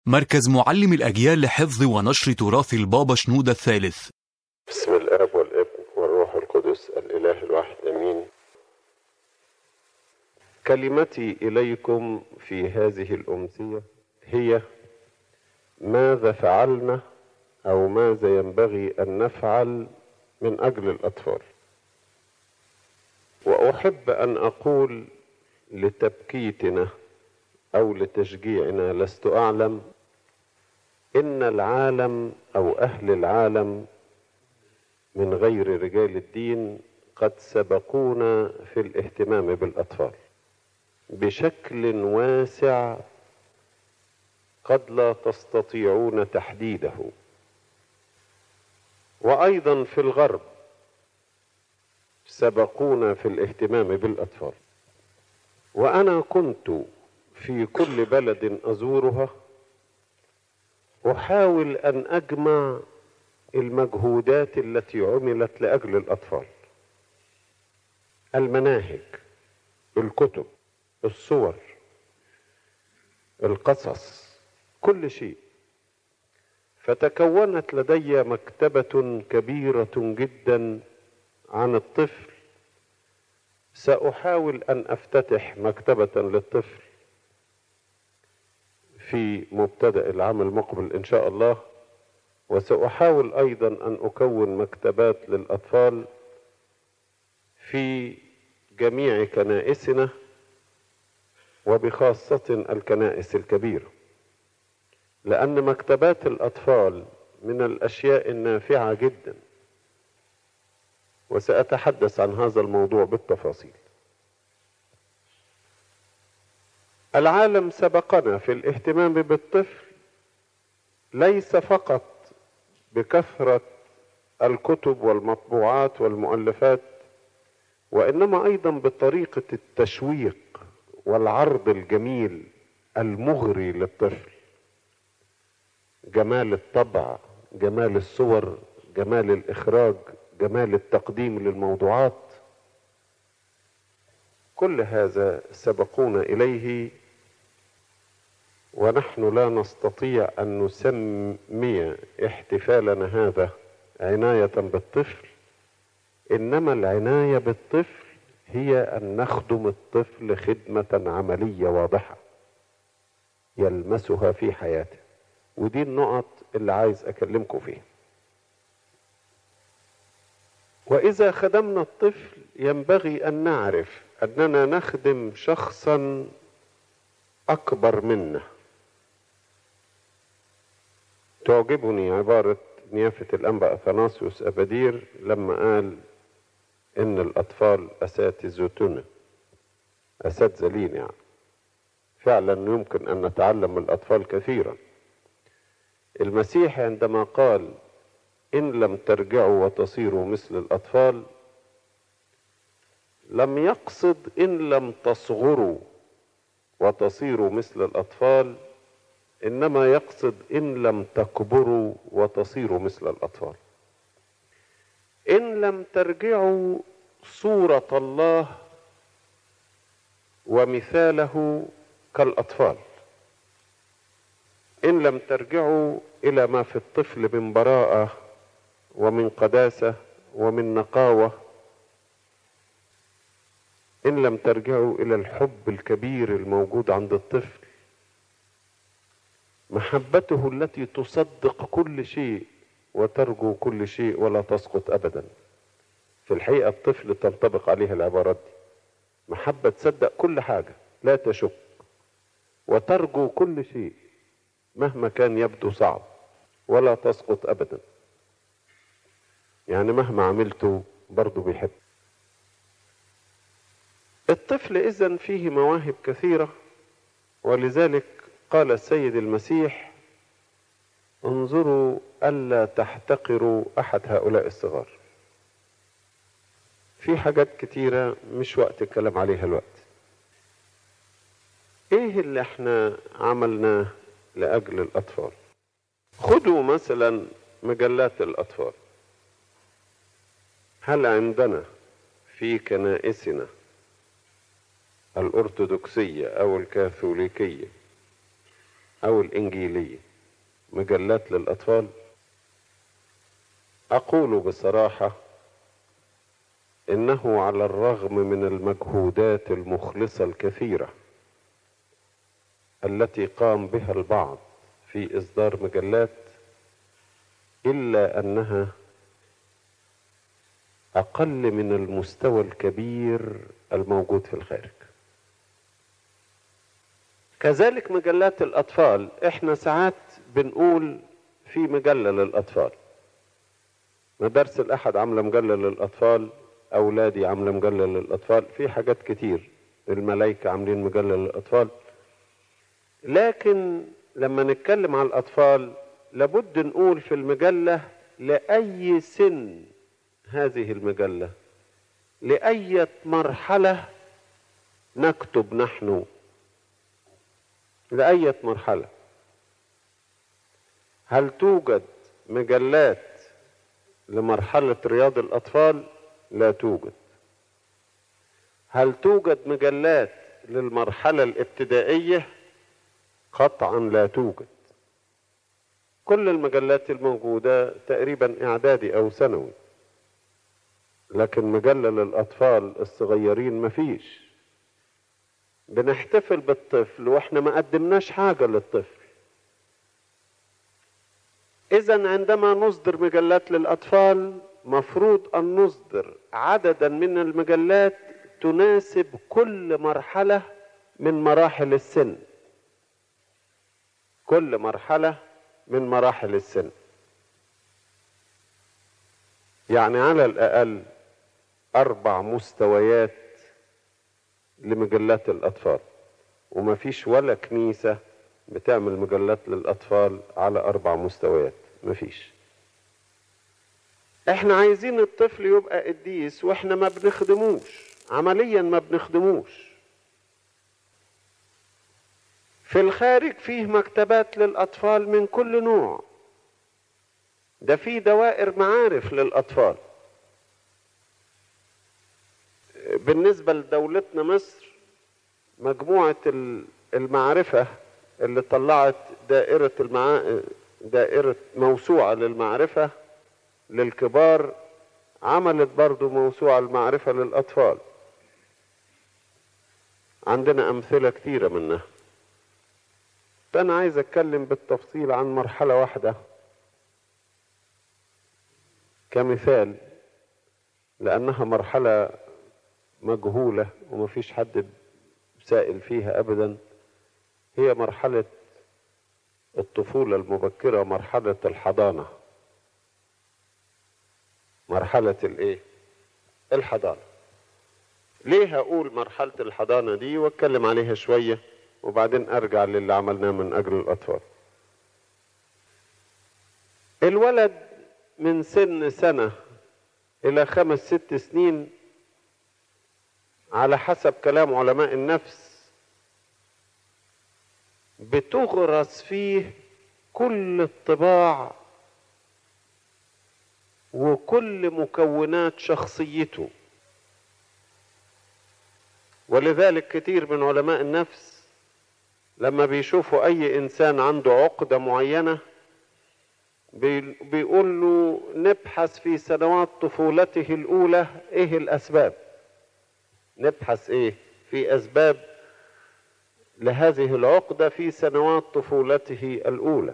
مركز معلم الأجيال لحفظ ونشر تراث البابا شنودة الثالث. بسم الآب والابن والروح القدس الإله الواحد آمين. كلمتي إليكم في هذه الأمسية هي: ماذا فعلنا أو ماذا ينبغي أن نفعل من أجل الأطفال؟ وأحب أن أقول لتبكيتنا أو لتشجيعنا، لست أعلم، إن العالم أو أهل العالم من غير رجال الدين قد سبقونا في الاهتمام بالأطفال بشكل واسع قد لا تستطيعون تحديده. وأيضا في الغرب سبقونا في الاهتمام بالأطفال. وأنا كنت في كل بلد أزورها أحاول أن أجمع المجهودات التي عملت لأجل الأطفال، المناهج، الكتب، الصور، القصص، كل شيء. فتكونت لدي مكتبة كبيرة جدا عن الطفل. سأحاول أن أفتتح مكتبة للطفل في مبتدأ العام المقبل إن شاء الله، وسأحاول أيضا أن أكون مكتبات للأطفال في جميع كنائسنا وبخاصة الكنائس الكبيرة، لأن مكتبات الأطفال من الأشياء النافعة جدا، وسأتحدث عن هذا الموضوع بالتفاصيل. العالم سبقنا في الاهتمام بالطفل ليس فقط بكثرة الكتب والمطبوعات والمؤلفات، وإنما أيضا بطريقة التشويق والعرض الجميل المغري للطفل، جمال الطبع، جمال الصور، جمال الإخراج، جمال التقديم للموضوعات. كل هذا سبقونا إليه، ونحن لا نستطيع أن نسمي احتفالنا هذا عناية بالطفل، إنما العناية بالطفل هي أن نخدم الطفل خدمة عملية واضحة يلمسها في حياته. ودي النقط اللي عايز أكلمكم فيها. وإذا خدمنا الطفل ينبغي أن نعرف أننا نخدم شخصا أكبر منا. تعجبني عبارة نيافة الأنبا أثناسيوس أبادير لما قال إن الأطفال أساتذتنا، أساتذة لينا يعني. فعلا يمكن أن نتعلم من الأطفال كثيرا. المسيح عندما قال إن لم ترجعوا وتصيروا مثل الأطفال لم يقصد إن لم تصغروا وتصيروا مثل الأطفال، إنما يقصد إن لم تكبروا وتصيروا مثل الأطفال. إن لم ترجعوا صورة الله ومثاله كالأطفال، إن لم ترجعوا إلى ما في الطفل من براءة ومن قداسة ومن نقاوة، إن لم ترجعوا إلى الحب الكبير الموجود عند الطفل، محبته التي تصدق كل شيء وترجو كل شيء ولا تسقط أبدا. في الحقيقة الطفل تنطبق عليه العبارات دي: محبة تصدق كل حاجة، لا تشك، وترجو كل شيء مهما كان يبدو صعب، ولا تسقط أبدا. يعني مهما عملته برضو بيحب. الطفل إذن فيه مواهب كثيرة، ولذلك قال السيد المسيح: انظروا ألا تحتقروا أحد هؤلاء الصغار. في حاجات كتيرة مش وقت الكلام عليها الوقت. ايه اللي احنا عملناه لأجل الأطفال؟ خدوا مثلا مجلات الأطفال. هل عندنا في كنائسنا الأرثوذكسية أو الكاثوليكية أو الإنجيلية مجلات للأطفال؟ أقول بصراحة إنه على الرغم من المجهودات المخلصة الكثيرة التي قام بها البعض في إصدار مجلات، إلا أنها أقل من المستوى الكبير الموجود في الخارج. كذلك مجلات الأطفال، إحنا ساعات بنقول في مجلة للأطفال، مدارس الأحد عاملة مجلة للأطفال، أولادي عاملة مجلة للأطفال، في حاجات كتير، الملايكة عاملين مجلة للأطفال. لكن لما نتكلم على الأطفال لابد نقول في المجلة لأي سن هذه المجلة، لأي مرحلة نكتب نحن، لأي مرحلة. هل توجد مجلات لمرحلة رياض الأطفال؟ لا توجد. هل توجد مجلات للمرحلة الابتدائية؟ قطعا لا توجد. كل المجلات الموجودة تقريبا إعدادي أو ثانوي، لكن مجلة للأطفال الصغيرين مفيش. بنحتفل بالطفل وإحنا ما قدمناش حاجة للطفل. إذن عندما نصدر مجلات للأطفال مفروض أن نصدر عددا من المجلات تناسب كل مرحلة من مراحل السن، كل مرحلة من مراحل السن. يعني على الأقل 4 مستويات لمجلات الأطفال، وما فيش ولا كنيسة بتعمل مجلات للأطفال على 4 مستويات، ما فيش. احنا عايزين الطفل يبقى قديس واحنا ما بنخدموش، عمليا ما بنخدموش. في الخارج فيه مكتبات للأطفال من كل نوع، ده فيه دوائر معارف للأطفال. بالنسبة لدولتنا مصر، مجموعة المعرفة اللي طلعت دائرة موسوعة للمعرفة للكبار، عملت برضو موسوعة المعرفة للأطفال. عندنا أمثلة كثيرة منها. فأنا عايز أتكلم بالتفصيل عن مرحلة واحدة كمثال، لأنها مرحلة مجهولة ومفيش حد سائل فيها أبدا. هي مرحلة الطفولة المبكرة، مرحلة الحضانة. مرحلة الايه؟ الحضانة. ليه هقول مرحلة الحضانة دي واتكلم عليها شوية وبعدين ارجع للي عملناه من اجل الاطفال. الولد من سن سنة الى 5-6 سنين على حسب كلام علماء النفس بتغرس فيه كل الطباع وكل مكونات شخصيته. ولذلك كتير من علماء النفس لما بيشوفوا اي انسان عنده عقدة معينة بيقول له نبحث في سنوات طفولته الاولى ايه الاسباب، نبحث ايه في اسباب لهذه العقدة في سنوات طفولته الاولى.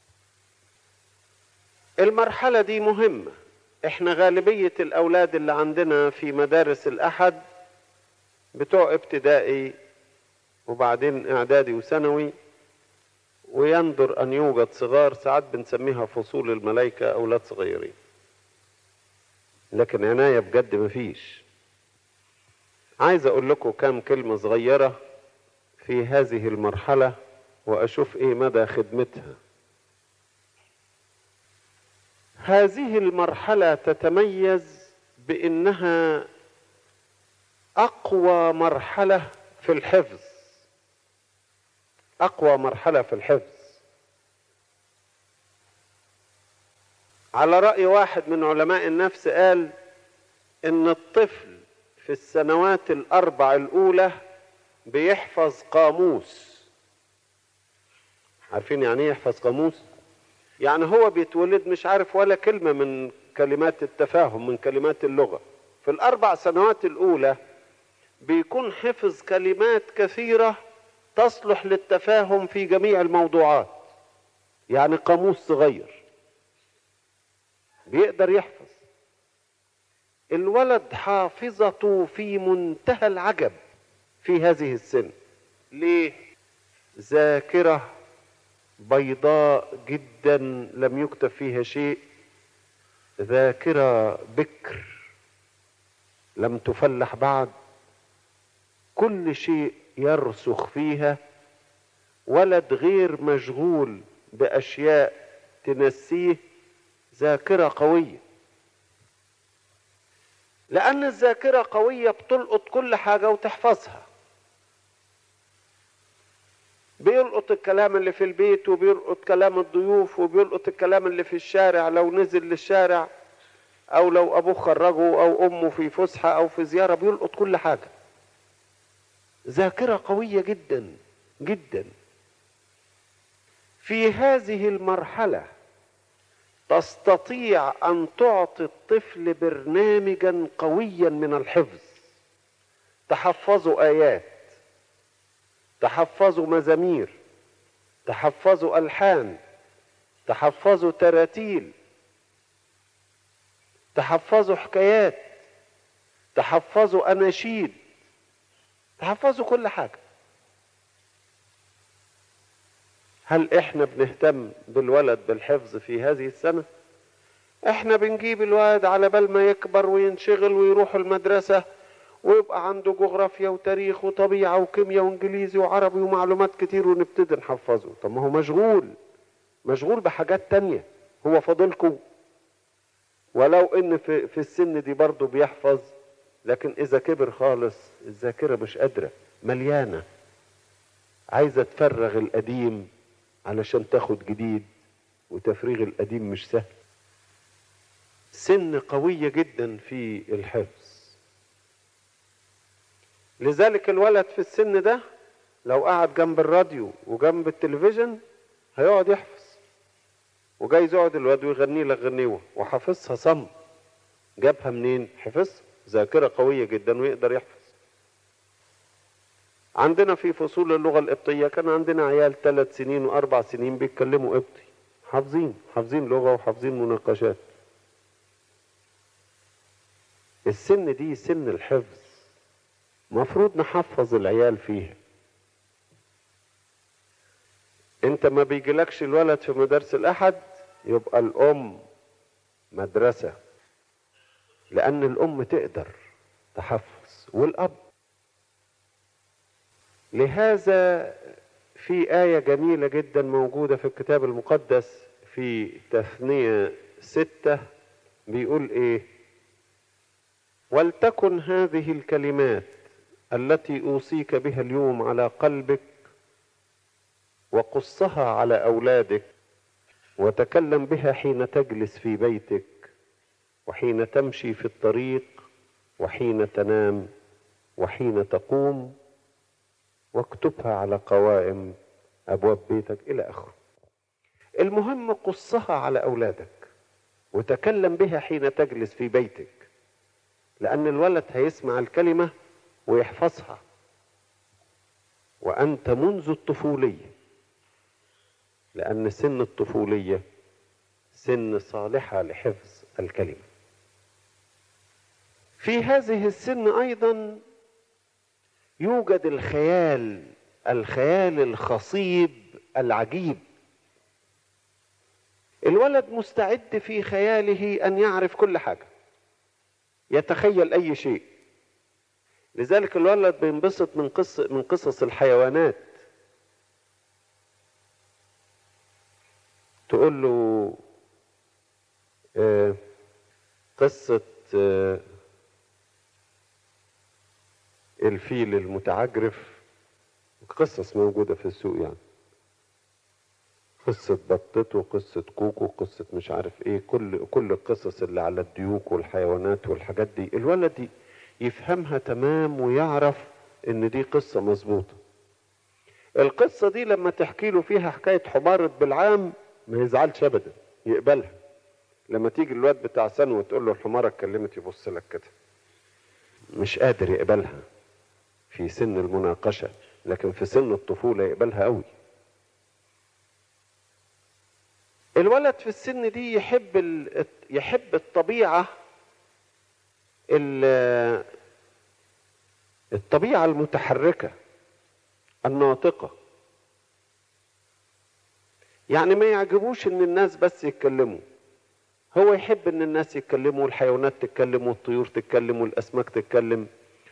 المرحلة دي مهمة. احنا غالبية الاولاد اللي عندنا في مدارس الاحد بتوع ابتدائي وبعدين اعدادي وثانوي، ويندر ان يوجد صغار ساعات بنسميها فصول الملائكة، اولاد صغيرين، لكن عناية بجد مفيش. عايز اقول لكم كام كلمة صغيرة في هذه المرحلة واشوف ايه مدى خدمتها. هذه المرحلة تتميز بانها اقوى مرحلة في الحفظ، اقوى مرحلة في الحفظ. على رأي واحد من علماء النفس قال ان الطفل في السنوات ال4 الاولى بيحفظ قاموس، عارفين يعني ايه يحفظ قاموس؟ يعني هو بيتولد مش عارف ولا كلمة من كلمات التفاهم، من كلمات اللغة. في ال4 سنوات الأولى بيكون حفظ كلمات كثيرة تصلح للتفاهم في جميع الموضوعات، يعني قاموس صغير بيقدر يحفظ. الولد حافظته في منتهى العجب في هذه السن. ليه؟ ذاكرة بيضاء جدا لم يكتب فيها شيء، ذاكرة بكر لم تفلح بعد، كل شيء يرسخ فيها، ولد غير مشغول بأشياء تنسيه، ذاكرة قوية. لأن الذاكرة قوية بتلقط كل حاجة وتحفظها، بيلقط الكلام اللي في البيت، وبيلقط كلام الضيوف، وبيلقط الكلام اللي في الشارع لو نزل للشارع، أو لو أبوه خرجه أو أمه في فسحة أو في زيارة، بيلقط كل حاجة. ذاكرة قوية جدا جدا. في هذه المرحلة تستطيع أن تعطي الطفل برنامجا قويا من الحفظ، تحفظوا آيات، تحفظوا مزامير، تحفظوا ألحان، تحفظوا تراتيل، تحفظوا حكايات، تحفظوا أناشيد، تحفظوا كل حاجة. هل احنا بنهتم بالولد بالحفظ في هذه السنة؟ احنا بنجيب الولد على بال ما يكبر وينشغل ويروح المدرسة ويبقى عنده جغرافيا وتاريخ وطبيعة وكيمياء وانجليزي وعربي ومعلومات كتير، ونبتدي نحفظه. طب ما هو مشغول بحاجات تانية. هو فاضلكم؟ ولو ان في السن دي برضه بيحفظ، لكن اذا كبر خالص الذاكرة مش قادرة، مليانة، عايزة تفرغ القديم علشان تاخد جديد، وتفريغ القديم مش سهل. سن قوية جدا في الحفظ. لذلك الولد في السن ده لو قعد جنب الراديو وجنب التلفزيون هيقعد يحفظ، وجايز يقعد الواد ويغني لك غنيوه وحافظها صم. جابها منين؟ حفظها. ذاكرة قوية جدا ويقدر يحفظ. عندنا في فصول اللغة القبطية كان عندنا عيال 3 سنين و4 سنين بيتكلموا قبطي، حافظين لغة وحافظين مناقشات. السن دي سن الحفظ، مفروض نحفظ العيال فيها. انت ما بيجيلكش الولد في مدارس الأحد، يبقى الأم مدرسة، لأن الأم تقدر تحفظ والأب. لهذا في آية جميلة جدا موجودة في الكتاب المقدس في تثنية 6 بيقول ايه؟ ولتكن هذه الكلمات التي أوصيك بها اليوم على قلبك، وقصها على أولادك، وتكلم بها حين تجلس في بيتك، وحين تمشي في الطريق، وحين تنام، وحين تقوم، واكتبها على قوائم أبواب بيتك، إلى آخره. المهم قصها على أولادك، وتكلم بها حين تجلس في بيتك، لأن الولد هيسمع الكلمة ويحفظها، وأنت منذ الطفولية، لأن سن الطفولية سن صالحة لحفظ الكلمة. في هذه السن أيضا يوجد الخيال الخصيب العجيب. الولد مستعد في خياله أن يعرف كل حاجة، يتخيل أي شيء. لذلك الولد بينبسط من قصص الحيوانات. تقول له قصة الفيل المتعجرف، قصص موجودة في السوق، يعني قصة بطته، قصة كوكو، قصة مش عارف ايه، كل القصص اللي على الديوك والحيوانات والحاجات دي الولد يفهمها تمام ويعرف ان دي قصة مظبوطة. القصة دي لما تحكي له فيها حكاية حمارة بالعام ما يزعلش ابدا، يقبلها. لما تيجي الواد بتاع ثانوي وتقول له الحمارة اتكلمت يبص لك كده، مش قادر يقبلها في سن المناقشة، لكن في سن الطفولة يقبلها قوي. الولد في السن دي يحب الطبيعة، الطبيعة المتحركة الناطقة. يعني ما يعجبوش ان الناس بس يتكلموا، هو يحب ان الناس يتكلموا، والحيوانات تتكلم، والطيور تتكلم، والاسماك تتكلم،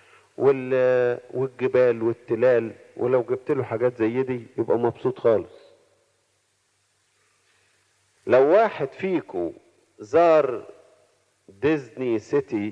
والجبال والتلال. ولو جبت له حاجات زي دي يبقى مبسوط خالص. لو واحد فيكو زار ديزني سيتي،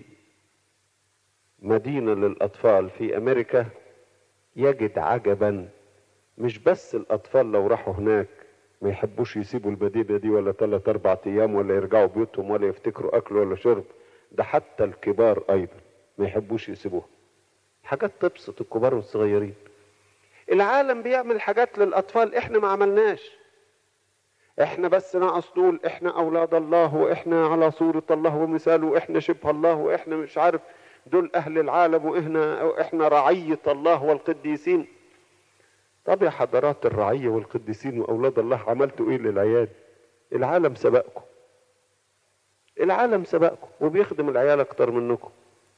مدينة للأطفال في أمريكا، يجد عجبا. مش بس الأطفال لو راحوا هناك ما يحبوش يسيبوا المدينة دي ولا 3-4 أيام، ولا يرجعوا بيوتهم، ولا يفتكروا أكل ولا شرب. ده حتى الكبار أيضا ما يحبوش يسيبوها. حاجات تبسط الكبار والصغيرين. العالم بيعمل حاجات للأطفال احنا ما عملناش. احنا بس ناقص نقول احنا أولاد الله، واحنا على صورة الله ومثاله، واحنا شبه الله، واحنا مش عارف دول أهل العالم، واحنا رعية الله والقديسين. طب يا حضرات الرعية والقديسين وأولاد الله، عملتوا ايه للعيال؟ العالم سبقكم، العالم سبقكم وبيخدم العيال اكتر منكم،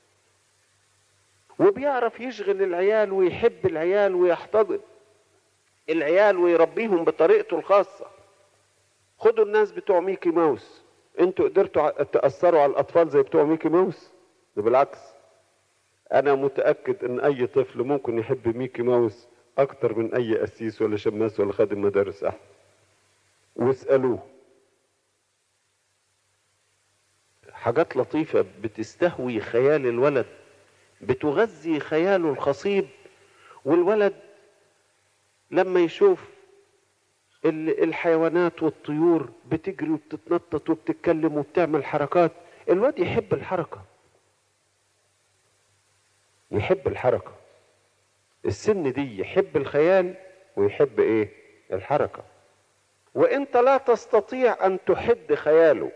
وبيعرف يشغل العيال ويحب العيال ويحتضن العيال ويربيهم بطريقته الخاصة. خدوا الناس بتوع ميكي ماوس، انتوا قدرتوا تأثروا على الأطفال زي بتوع ميكي ماوس؟ ده بالعكس، أنا متأكد إن أي طفل ممكن يحب ميكي ماوس أكتر من أي قسيس ولا شماس ولا خادم مدارس أحد. واسألوه. حاجات لطيفة بتستهوي خيال الولد، بتغذي خياله الخصيب. والولد لما يشوف الحيوانات والطيور بتجري وبتتنطط وبتتكلم وبتعمل حركات، الواد يحب الحركة، يحب الحركة. السن دي يحب الخيال ويحب ايه؟ الحركة. وانت لا تستطيع ان تحد خياله.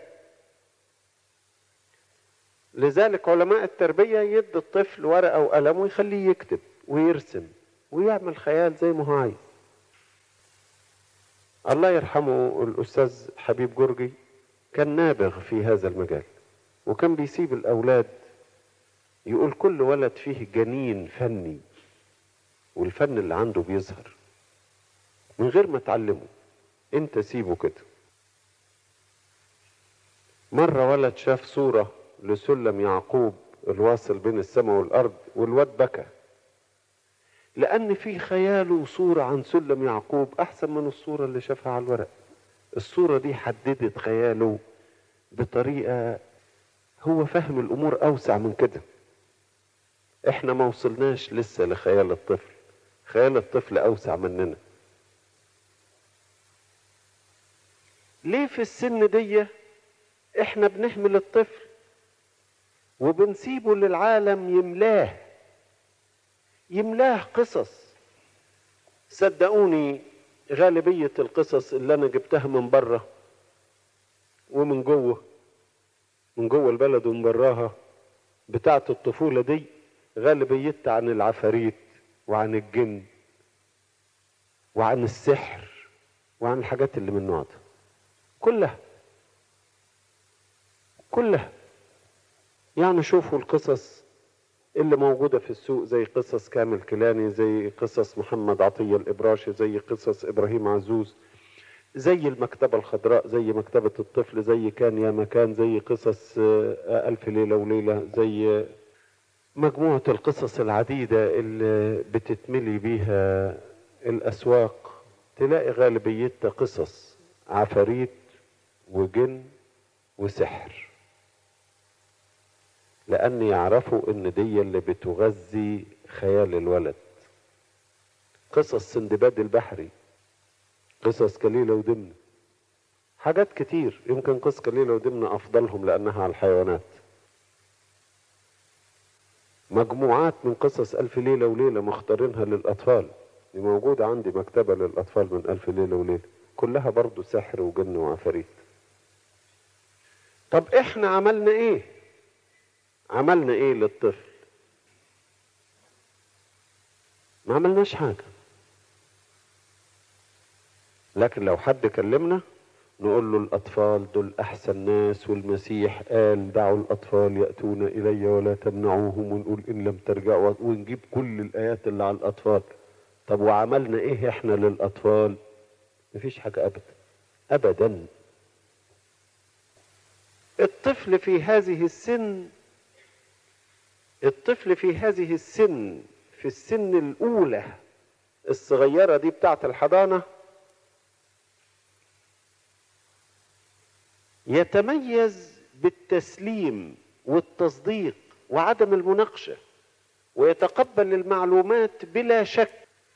لذلك علماء التربية يدي الطفل ورقة وقلم ويخليه يكتب ويرسم ويعمل خيال زي ما هو عايز. الله يرحمه الأستاذ حبيب جرجي كان نابغ في هذا المجال، وكان بيسيب الأولاد يقول كل ولد فيه جنين فني، والفن اللي عنده بيظهر من غير ما تعلمه، انت سيبه كده. مرة ولد شاف صورة لسلم يعقوب الواصل بين السماء والأرض، والواد بكى، لأن في خياله صورة عن سلم يعقوب أحسن من الصورة اللي شافها على الورق. الصورة دي حددت خياله بطريقة هو فهم الأمور أوسع من كده. احنا ما وصلناش لسه لخيال الطفل، خيال الطفل أوسع مننا. ليه في السن دي احنا بنهمل الطفل وبنسيبه للعالم يملاه قصص؟ صدقوني غالبية القصص اللي انا جبتها من بره ومن جوه، من جوه البلد ومن براها، بتاعت الطفولة دي، غالبيتها عن العفاريت وعن الجن وعن السحر وعن الحاجات اللي من النوع ده كلها. يعني شوفوا القصص اللي موجودة في السوق، زي قصص كامل كيلاني، زي قصص محمد عطية الإبراشي، زي قصص إبراهيم عزوز، زي المكتبة الخضراء، زي مكتبة الطفل، زي كان يا مكان، زي قصص ألف ليلة وليلة، زي مجموعة القصص العديدة اللي بتتملي بيها الأسواق. تلاقي غالبيتها قصص عفاريت وجن وسحر، لأن يعرفوا إن دي اللي بتغذي خيال الولد. قصص سندباد البحري، قصص كليلة ودمنة، حاجات كتير. يمكن قصة كليلة ودمنة أفضلهم لأنها على الحيوانات. مجموعات من قصص ألف ليلة وليلة مختارينها للأطفال، دي موجودة عندي مكتبة للأطفال من 1000 ليلة وليلة، كلها برضو سحر وجن وعفاريت. طب احنا عملنا ايه؟ عملنا ايه للطفل؟ ما عملناش حاجة. لكن لو حد كلمنا نقول له الأطفال دول أحسن ناس، والمسيح قال دعوا الأطفال يأتون إلي ولا تمنعوهم، ونقول إن لم ترجعوا، ونجيب كل الآيات اللي على الأطفال. طب وعملنا إيه إحنا للأطفال؟ مفيش حاجة أبدا أبدا. الطفل في هذه السن، في السن الأولى الصغيرة دي بتاعة الحضانة، يتميز بالتسليم والتصديق وعدم المناقشة، ويتقبل المعلومات بلا شك،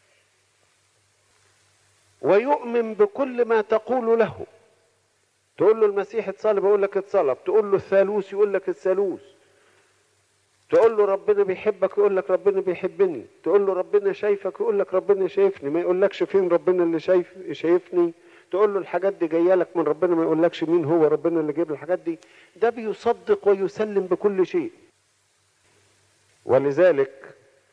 ويؤمن بكل ما تقول له. تقول له المسيح اتصلب يقول لك اتصلب، تقول له الثالوث يقول لك الثالوث، تقول له ربنا بيحبك يقول لك ربنا بيحبني، تقول له ربنا شايفك يقول لك ربنا شايفني، ما يقولكش فين ربنا اللي شايفني. تقول له الحاجات دي جايه لك من ربنا، ما يقولكش مين هو ربنا اللي جايب الحاجات دي. ده بيصدق ويسلم بكل شيء. ولذلك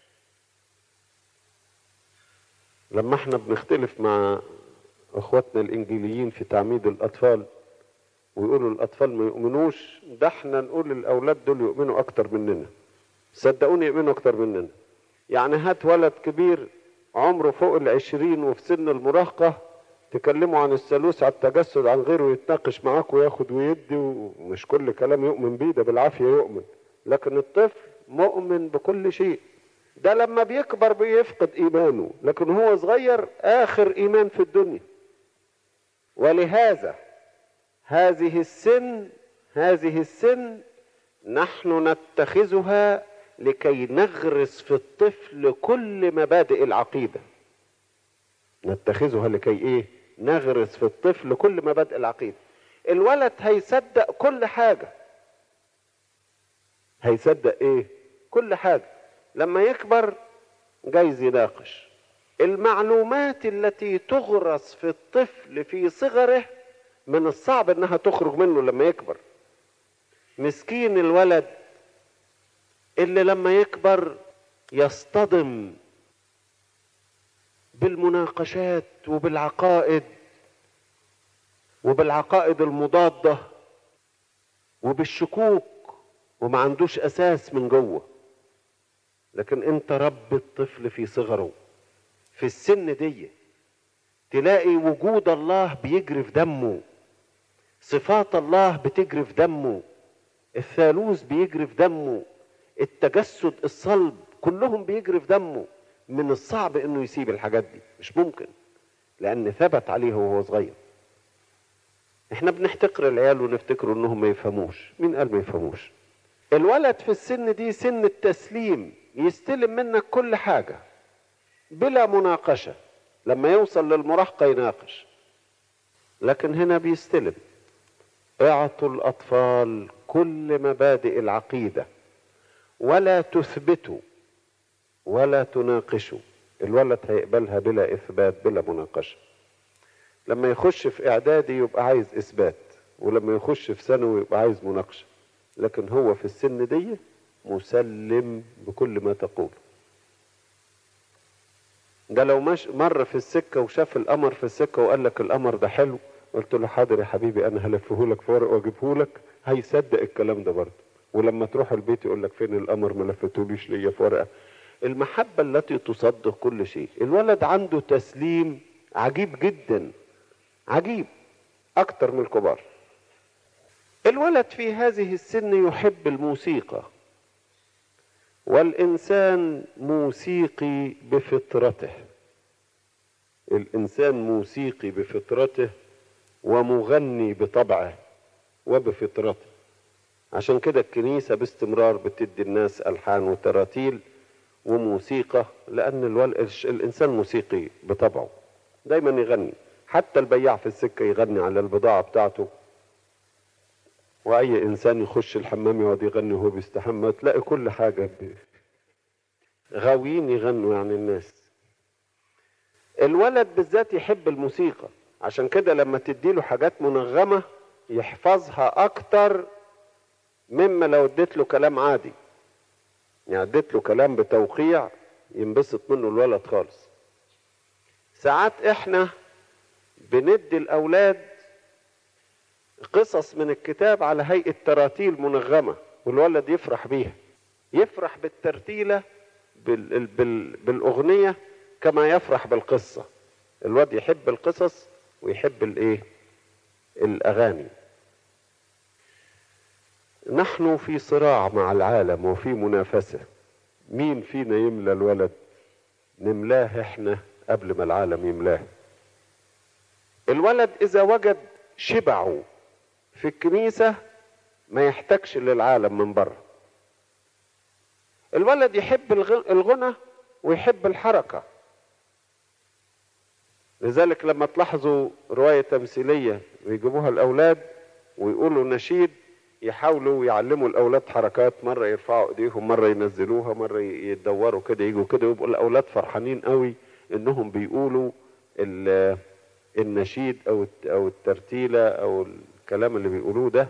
لما احنا بنختلف مع اخواتنا الانجيليين في تعميد الاطفال ويقولوا الاطفال ما يؤمنوش، ده احنا نقول الاولاد دول يؤمنوا اكتر مننا، صدقوني يؤمنوا اكتر مننا. يعني هات ولد كبير عمره فوق 20 وفي سن المراهقة، تكلموا عن الثالوث على التجسد عن غيره، يتناقش معاك وياخد ويدي، ومش كل كلام يؤمن بيه، ده بالعافية يؤمن. لكن الطفل مؤمن بكل شيء. ده لما بيكبر بيفقد إيمانه، لكن هو صغير آخر إيمان في الدنيا. ولهذا هذه السن نحن نتخذها لكي نغرس في الطفل كل مبادئ العقيدة. نتخذها لكي ايه؟ نغرس في الطفل كل مبادئ العقيدة. الولد هيصدق كل حاجة. هيصدق ايه؟ كل حاجة. لما يكبر جايز يناقش. المعلومات التي تغرس في الطفل في صغره من الصعب انها تخرج منه لما يكبر. مسكين الولد اللي لما يكبر يصطدم بالمناقشات وبالعقائد المضادة وبالشكوك، وما عندوش أساس من جوه. لكن انت رب الطفل في صغره، في السن دي تلاقي وجود الله بيجري في دمه، صفات الله بتجري في دمه، الثالوث بيجري في دمه، التجسد، الصلب، كلهم بيجري في دمه. من الصعب انه يسيب الحاجات دي، مش ممكن، لان ثبت عليه وهو صغير. احنا بنحتقر العيال ونفتكروا انهم ما يفهموش. مين قال ما يفهموش؟ الولد في السن دي سن التسليم، يستلم منك كل حاجة بلا مناقشة. لما يوصل للمراهقة يناقش، لكن هنا بيستلم. اعطوا الأطفال كل مبادئ العقيدة، ولا تثبتوا ولا تناقشوا. الولد هيقبلها بلا إثبات بلا مناقشة. لما يخش في إعدادي يبقى عايز إثبات، ولما يخش في ثانوي يبقى عايز مناقشة. لكن هو في السن دي مسلم بكل ما تقول. ده لو مر في السكة وشاف القمر في السكة وقال لك القمر ده حلو، قلت له حاضر يا حبيبي انا هلفه لك في ورق واجيبه لك، هيصدق الكلام ده برضه. ولما تروح البيت يقول لك فين القمر، ما لفتوليش ليا في ورقه. المحبه التي تصدق كل شيء. الولد عنده تسليم عجيب جدا، عجيب اكتر من الكبار. الولد في هذه السن يحب الموسيقى، والإنسان موسيقي بفطرته. الإنسان موسيقي بفطرته ومغني بطبعه وبفطرته. عشان كده الكنيسة باستمرار بتدي الناس ألحان وتراتيل وموسيقى، لأن الإنسان موسيقي بطبعه، دايما يغني. حتى البياع في السكة يغني على البضاعة بتاعته، وأي إنسان يخش الحمام يقعد يغني وهو بيستحمى. تلاقي كل حاجة غاويين يغنوا يعني الناس. الولد بالذات يحب الموسيقى، عشان كده لما تديله حاجات منغمة يحفظها اكتر مما لو اديت له كلام عادي. يعني اديت له كلام بتوقيع ينبسط منه الولد خالص. ساعات احنا بندي الاولاد قصص من الكتاب على هيئة تراتيل منغمة والولد يفرح بيها، يفرح بالترتيلة بالاغنية كما يفرح بالقصة. الولد يحب القصص ويحب الاغاني. نحن في صراع مع العالم وفي منافسة، مين فينا يملى الولد؟ نملاه احنا قبل ما العالم يملاه. الولد اذا وجد شبعه في الكنيسة ما يحتاجش للعالم من بره. الولد يحب الغنى ويحب الحركة، لذلك لما تلاحظوا رواية تمثيلية ويجيبوها الأولاد ويقولوا نشيد يحاولوا يعلموا الأولاد حركات، مرة يرفعوا إيديهم، مرة ينزلوها، مرة يدوروا كده يجوا كده، ويبقوا الأولاد فرحانين قوي إنهم بيقولوا النشيد أو الترتيلة أو الكلام اللي بيقولوه ده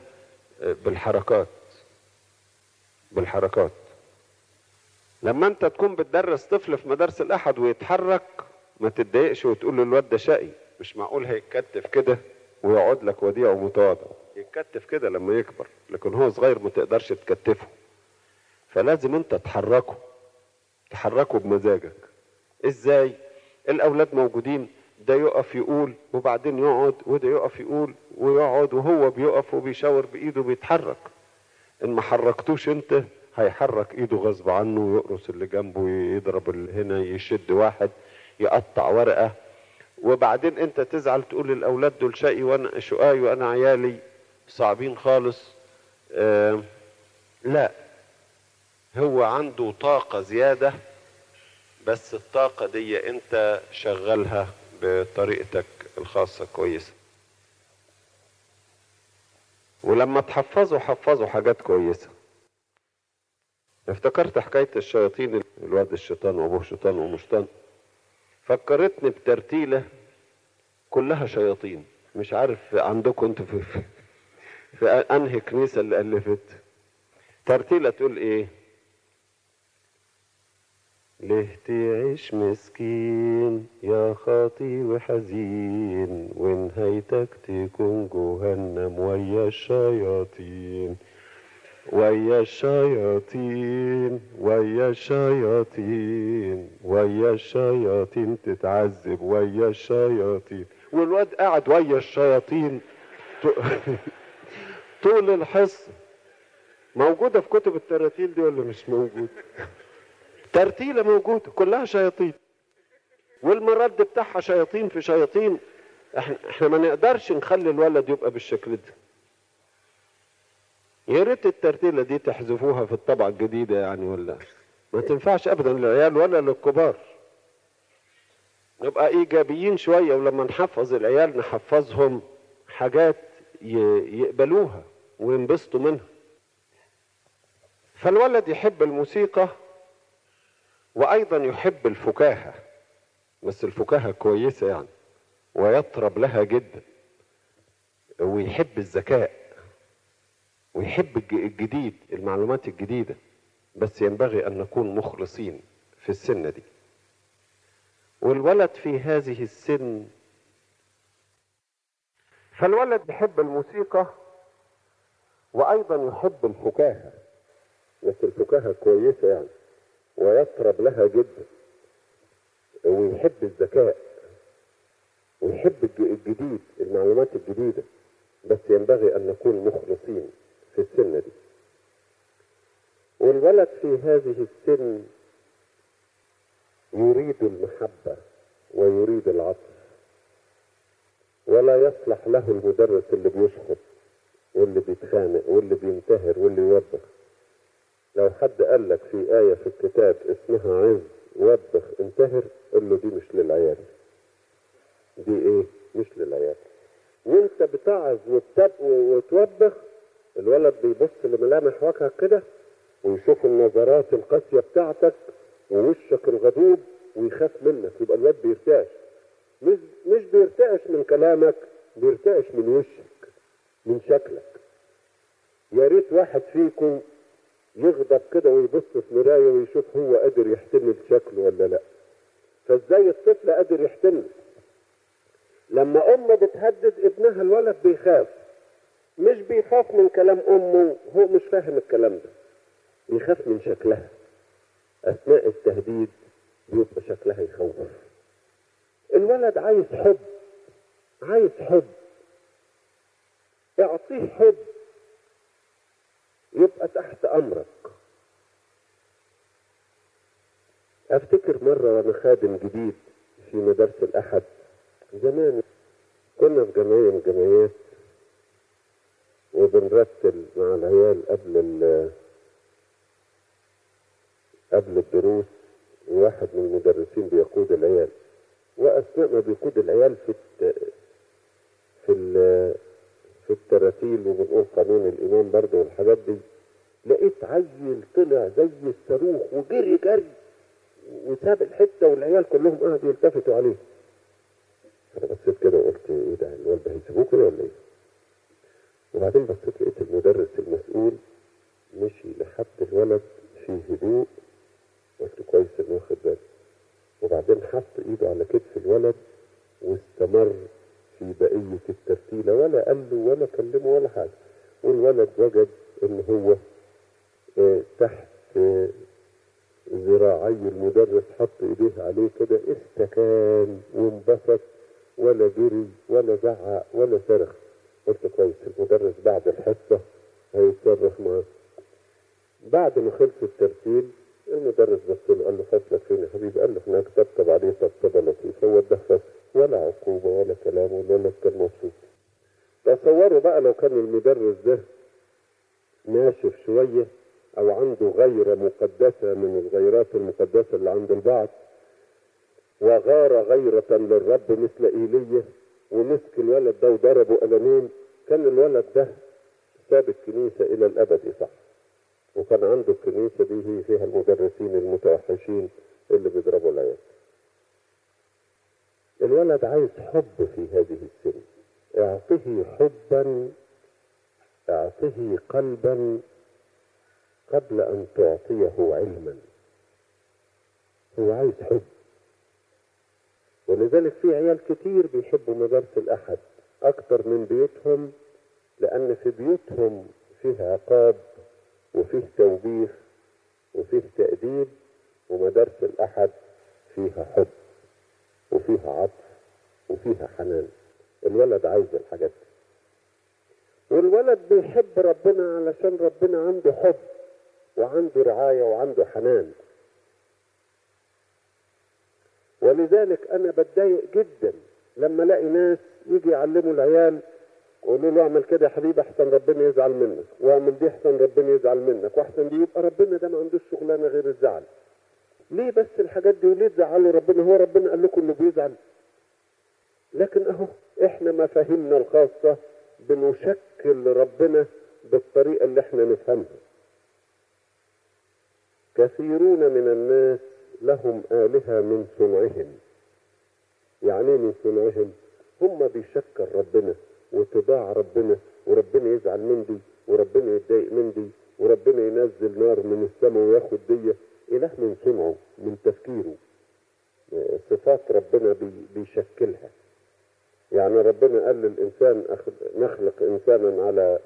بالحركات. لما أنت تكون بتدرس طفل في مدارس الأحد ويتحرك ما تتضايقش وتقول له الواد ده شقي، مش معقول هيتكتف كده ويقعد لك وديع ومتواضع، يتكتف كده لما يكبر، لكن هو صغير ما تقدرش تكتفه. فلازم انت تحركه بمزاجك. ازاي؟ الاولاد موجودين، ده يقف يقول وبعدين يقعد، وده يقف يقول ويقعد، وهو بيقف وبيشاور بايده بيتحرك. ان ما حركتوش انت هيحرك ايده غصب عنه ويقرص اللي جنبه، يضرب اللي هنا، يشد واحد، يقطع ورقة، وبعدين انت تزعل تقول للاولاد دول شقي وانا شقاي وانا عيالي صعبين خالص. لا، هو عنده طاقة زيادة، بس الطاقة دي انت شغلها بطريقتك الخاصة كويسة. ولما حفظوا حاجات كويسة. افتكرت حكاية الشياطين، الواد الشيطان وابوه شيطان وامه شيطان، فكرتني بترتيلة كلها شياطين. مش عارف عندكم انتوا في انهي كنيسة اللي ألفت ترتيلة تقول ايه؟ ليه تعيش مسكين يا خاطي وحزين، ونهايتك تكون جهنم ويا الشياطين، ويا الشياطين، ويا الشياطين، ويا الشياطين تتعذب ويا الشياطين. والواد قاعد ويا الشياطين طول الحصة. موجودة في كتب التراتيل دي ولا مش موجودة؟ ترتيلة موجودة كلها شياطين، والمرد بتاعها شياطين في شياطين. احنا ما نقدرش نخلي الولد يبقى بالشكل ده. يا ريت الترتيلة دي تحذفوها في الطبعة الجديدة يعني، ولا ما تنفعش ابدا للعيال ولا للكبار. نبقى ايجابيين شوية، ولما نحفظ العيال نحفظهم حاجات يقبلوها وينبسطوا منها. فالولد يحب الموسيقى وايضا يحب الفكاهة، بس الفكاهة كويسة يعني، ويطرب لها جدا، ويحب الذكاء ويحب الجديد، المعلومات الجديدة، بس ينبغي ان نكون مخلصين في السن دي. والولد في هذه السن، فالولد يحب الموسيقى وايضا يحب الفكاهة، بس الفكاهة كويسة يعني، ويطرب لها جدا، ويحب الذكاء ويحب الجديد، المعلومات الجديدة، بس ينبغي ان نكون مخلصين في السن دي. والولد في هذه السن يريد المحبة ويريد العطف، ولا يصلح له المدرس اللي بيشخط واللي بيتخانق واللي بينتهر واللي يوبخ. لو حد قال لك في آية في الكتاب اسمها عظ وبخ انتهر، قل له دي مش للعيال، دي ايه؟ مش للعيال. وانت بتعظ وتوبخ، الولد بيبص لملامح وجهك كده ويشوف النظرات القاسية بتاعتك ووشك الغضوب ويخاف منك، يبقى الولد بيرتاح. مش بيرتعش من كلامك، بيرتعش من وشك، من شكلك. يا ريت واحد فيكم يغضب كده ويبص في مرايه ويشوف هو قادر يحتمل شكله ولا لا. فازاي الطفل قادر يحتمل؟ لما ام بتهدد ابنها الولد بيخاف، مش بيخاف من كلام امه، هو مش فاهم الكلام ده، بيخاف من شكلها. اثناء التهديد بيبقى شكلها يخوف. الولد عايز حب، عايز حب، اعطيه حب يبقى تحت امرك. افتكر مرة وانا خادم جديد في مدارس الاحد زمان، كنا في جمعية من الجمعيات وبنرتل مع العيال قبل الدروس، وواحد من المدرسين بيقود العيال، واثناء ما بيقود العيال في التراتيل وبنقول قانون الإيمان برضه والحاجات دي، لقيت عيل طلع زي الصاروخ وجري جري وساب الحته والعيال كلهم قعدوا يلتفتوا عليه. انا بصيت كده وقلت ايه ده، الولد ده هيسيبوه كده ولا ايه؟ وبعدين بصيت لقيت المدرس المسؤول مشي لحد الولد في هدوء، قلت كويس انه واخد باله، وبعدين حط ايده على كتف الولد واستمر في بقيه الترتيله، ولا قال له ولا كلمه ولا حاجه. والولد وجد ان هو تحت ذراعي المدرس، حط ايديه عليه كده، استكان وانبسط، ولا جري ولا زعق ولا صرخ. قلت كويس، المدرس بعد الحصه هيتصرف معاه. بعد ما خلص الترتيل المدرس بص له قال له فصلك فين يا حبيبي؟ قال له هناك. طبطب عليه طبطبه لطيفه وده فصل، ولا عقوبه ولا كلام، ولا كان مبسوط. تصوروا بقى لو كان المدرس ده ناشف شويه او عنده غيرة مقدسة من الغيرات المقدسة اللي عند البعض، وغار غيرة للرب مثل ايليا ومسك الولد ده وضربه قلمين، كان الولد ده ساب الكنيسة الى الابد صح. وكان عنده الكنيسة دي هي فيها المدرسين المتوحشين اللي بيضربوا العيال. الولد عايز حب في هذه السن، اعطيه حبا، اعطيه قلبا قبل ان تعطيه علما. هو عايز حب. ولذلك في عيال كتير بيحبوا مدارس الاحد اكتر من بيوتهم، لان في بيوتهم فيه عقاب وفيه توبيخ وفيه تأديب، ومدارس الاحد فيها حب وفيها عطف وفيها حنان. الولد عايز الحاجات دي، والولد بيحب ربنا علشان ربنا عنده حب وعنده رعاية وعنده حنان. ولذلك انا بتضايق جدا لما الاقي ناس يجي يعلموا العيال يقولوا له اعمل كده يا حبيبي احسن ربنا يزعل منك، واعمل دي احسن ربنا يزعل منك، واحسن دي. يبقى ربنا ده ما عندوش شغلانه غير الزعل. ليه بس الحاجات دي؟ وليه تزعلوا ربنا؟ هو ربنا قال لكم انه بيزعل؟ لكن اهو احنا مفاهيمنا الخاصه بنشكل ربنا بالطريقه اللي احنا نفهمها. كثيرون من الناس لهم آلهة من صنعهم. يعني من صنعهم؟ هم بيشكل ربنا وطباع ربنا، وربنا يزعل من دي، وربنا يتضايق من دي، وربنا ينزل نار من السماء وياخد دي. إله من صنعه، من تفكيره، صفات ربنا بيشكلها. يعني ربنا قال للإنسان نخلق إنسانا على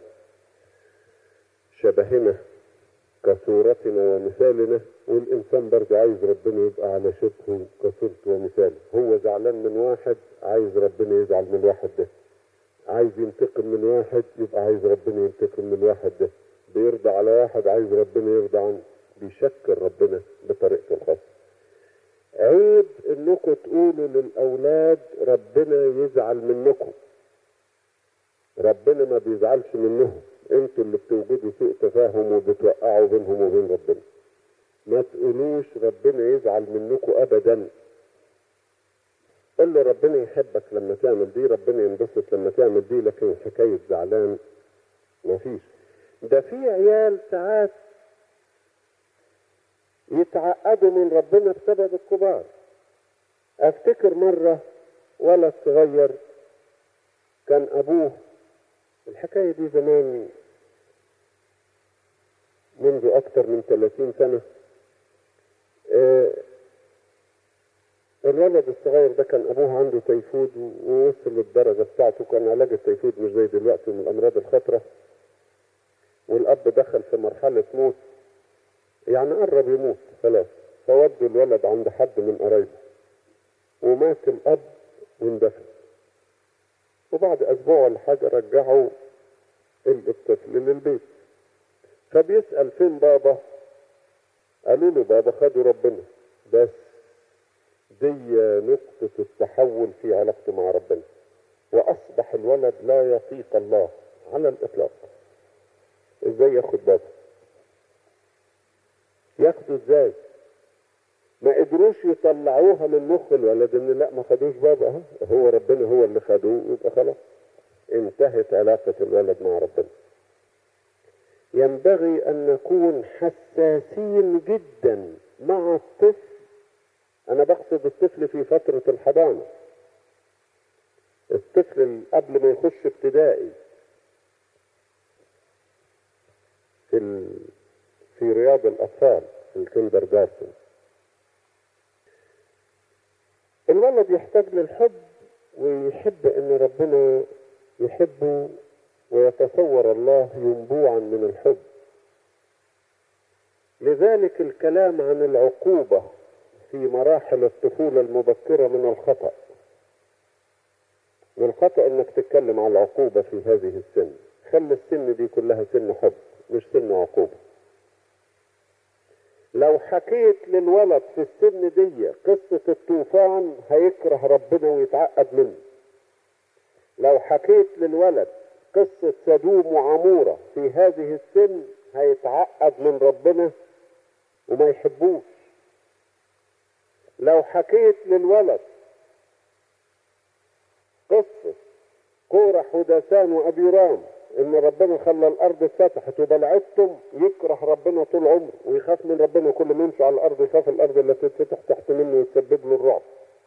شبهنا كصورتنا ومثالنا، والإنسان برضه عايز ربنا يبقى على شبهه كصورته ومثاله. هو زعلان من واحد، عايز ربنا يزعل من الواحد ده. عايز ينتقم من واحد، يبقى عايز ربنا ينتقم من الواحد ده. بيرضى على واحد، عايز ربنا يرضى عنه. بيشكل ربنا بطريقته الخاصة. عيب انكم تقولوا للأولاد ربنا يزعل منكم. ربنا ما بيزعلش منهم، انتوا اللي بتوجدوا سوء تفاهم وبتوقعوا بينهم وبين ربنا. ما تقولوش ربنا يزعل منكم ابدا. قل له ربنا يحبك لما تعمل دي، ربنا ينبسط لما تعمل دي، لكن حكاية زعلان ما فيش. ده في عيال ساعات يتعقدوا من ربنا بسبب الكبار. افتكر مرة ولد صغير كان أبوه، الحكاية دي زمان منذ أكثر من 30 سنة. الولد الصغير ده كان أبوه عنده تيفود ووصل للدرجة بتاعته، كان علاج التيفود مش زي دلوقتي من الأمراض الخطرة، والأب دخل في مرحلة موت، يعني قرب يموت خلاص، فودوا الولد عند حد من قرايبه ومات الأب واندفن. وبعد أسبوع ولا حاجة رجعوا الطفل للبيت، فبيسأل فين بابا؟ قالوا له بابا خدوا ربنا. بس دي نقطة التحول في علاقته مع ربنا، وأصبح الولد لا يطيق الله على الإطلاق. إزاي ياخد بابا؟ ياخده إزاي؟ ما قدروش يطلعوها من مخ الولد إن لا ما خدوش بابا، هو ربنا هو اللي خدوه، يبقى خلاص انتهت علاقة الولد مع ربنا. ينبغي أن نكون حساسين جدا مع الطفل. أنا بقصد الطفل في فترة الحضانة، الطفل قبل ما يخش ابتدائي في رياض الأطفال في الكندر جارتن. الولد يحتاج للحب ويحب ان ربنا يحبه ويتصور الله ينبوعا من الحب. لذلك الكلام عن العقوبة في مراحل الطفولة المبكرة من الخطأ. من الخطأ انك تتكلم عن العقوبة في هذه السن. خلي السن دي كلها سن حب مش سن عقوبة. لو حكيت للولد في السن دي قصة الطوفان هيكره ربنا ويتعقد منه. لو حكيت للولد قصة سدوم وعمورة في هذه السن هيتعقد من ربنا وما يحبوش. لو حكيت للولد قصة كورح وداسان وأبيرام ان ربنا خلى الارض اتفتحت وبلعتهم، يكره ربنا طول عمره ويخاف من ربنا، كل ما يمشي على الارض يخاف الارض اللي تتفتح تحت منه وتسبب له الرعب.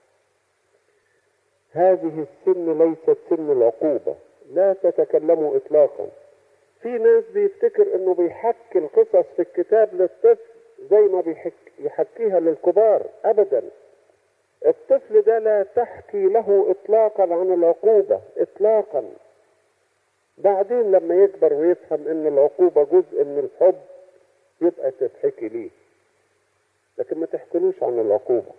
هذه السن ليست سن العقوبة، لا تتكلموا اطلاقا. في ناس بيفتكر انه بيحكي القصص في الكتاب للطفل زي ما يحكيها للكبار. ابدا، الطفل ده لا تحكي له اطلاقا عن العقوبة اطلاقا. بعدين لما يكبر ويفهم ان العقوبة جزء من الحب يبقى تتحكي ليه، لكن ما تحكيلوش عن العقوبة.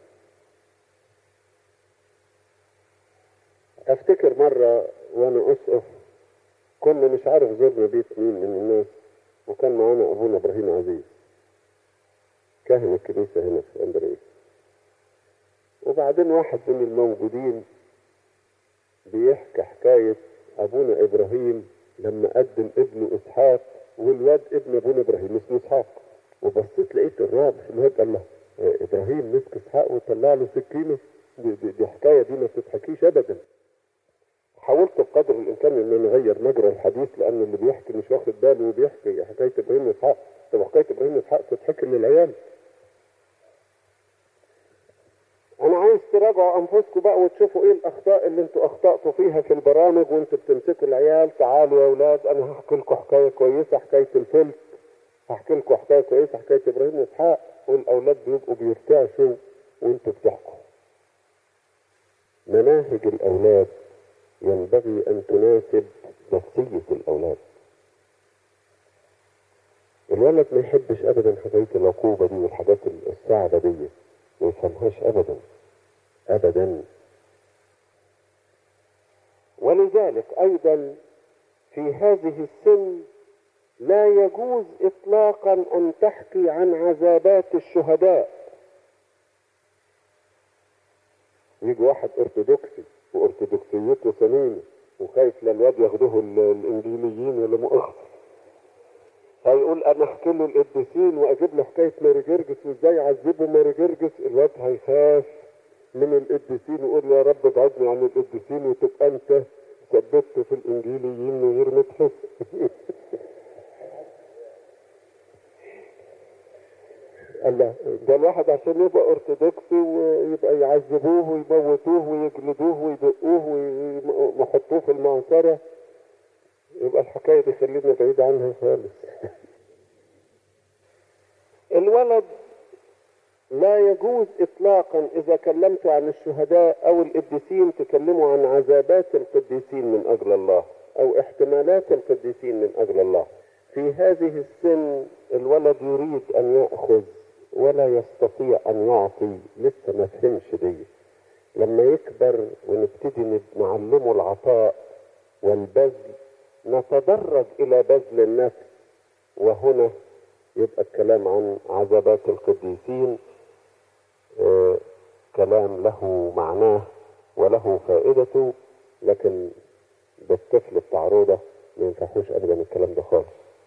افتكر مرة وانا اسقف كنا مش عارف زرنا بيت مين من الناس، وكان معانا ابونا ابراهيم عزيز كاهن الكنيسة هنا في اسكندرية. وبعدين واحد من الموجودين بيحكي حكاية ابونا ابراهيم لما قدم ابنه اسحاق، والواد ابن ابونا ابراهيم اسمه اسحاق. وبصيت لقيت الرعب في الواد، قال له ابراهيم مسك اسحاق وطلع له سكينه؟ دي حكايه دي ما بتتحكيش ابدا. حاولت بقدر الامكان ان نغير مجرى الحديث، لان اللي بيحكي مش واخد باله وبيحكي حكايه ابراهيم واسحاق. طب حكايه ابراهيم واسحاق تتحكي للعيال. انا عايز تراجعوا انفسكم بقى وتشوفوا ايه الاخطاء اللي انتوا اخطأتوا فيها في البرامج وانتوا بتمسكوا العيال. تعالوا يا اولاد انا هحكي لكم حكايه كويسه، حكايه الفلك، هحكي لكم حكايه كويسه، حكايه ابراهيم واسحاق، والاولاد بيبقوا بيرتعشوا وانتوا بتحكوا. مناهج الاولاد ينبغي ان تناسب نفسيه الاولاد. الولد ما يحبش ابدا حكايه العقوبه دي والحاجات الصعبه دي، ما يفهمهاش ابدا ابدا. ولذلك ايضا في هذه السن لا يجوز اطلاقا ان تحكي عن عذابات الشهداء. يجي واحد ارثوذكسي وارثوذكسيته سمينه وخايف للواد ياخدوه الانجيليين ولا مؤخر، هيقول انا احكي له القديسين واجيب له حكايه ماري جرجس وازاي عذبوا ماري جرجس. الواد هيخاف من القديسين ويقول يا رب ابعدني عن القديسين وتبقى انت ثبت في الانجيليين من غير ما تحس. قال له ده الواحد عشان يبقى ارثوذكسي ويبقى يعذبوه ويموتوه ويجلدوه ويدقوه ويحطوه في المعصرة، يبقى الحكاية دي خلينا بعيد عنها خالص. الولد لا يجوز اطلاقا اذا كلمت عن الشهداء او القديسين تكلموا عن عذابات القديسين من اجل الله او احتمالات القديسين من اجل الله. في هذه السن الولد يريد ان يأخذ ولا يستطيع ان يعطي، لسه ما فهمش دي. لما يكبر ونبتدي نعلمه العطاء والبذل نتدرج الى بذل النفس، وهنا يبقى الكلام عن عذابات القديسين كلام له معناه وله فائدته، لكن بالطفل بتاع روضة ما ينفعوش ابدا الكلام ده خالص.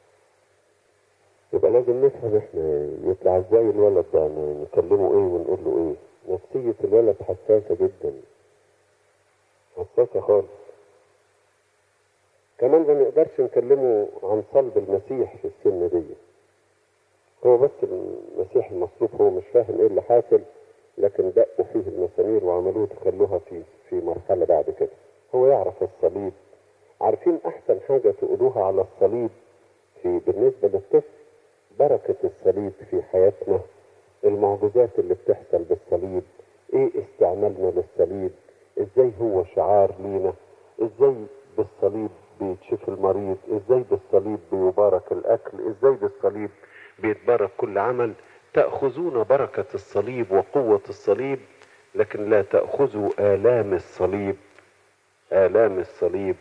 يبقى لازم نفهم احنا يطلع ازاي الولد ده، نكلمه ايه ونقول له ايه. نفسية الولد حساسة جدا، حساسة خالص. كمان ما نقدرش نكلمه عن صلب المسيح في السن دي. هو بس المسيح المصلوب هو مش فاهم ايه اللي حاصل، لكن دقوا فيه المسامير وعملوه تخلوها في مرحلة بعد كده. هو يعرف الصليب. عارفين احسن حاجة تقولوها على الصليب بالنسبة للطفل؟ بركة الصليب في حياتنا، المعجزات اللي بتحصل بالصليب، ايه استعمالنا للصليب، ازاي هو شعار لينا، ازاي بالصليب بيتشفي المريض، ازاي بالصليب بيبارك الاكل، ازاي بالصليب بيتبارك كل عمل. تأخذون بركة الصليب وقوة الصليب، لكن لا تأخذوا آلام الصليب، آلام الصليب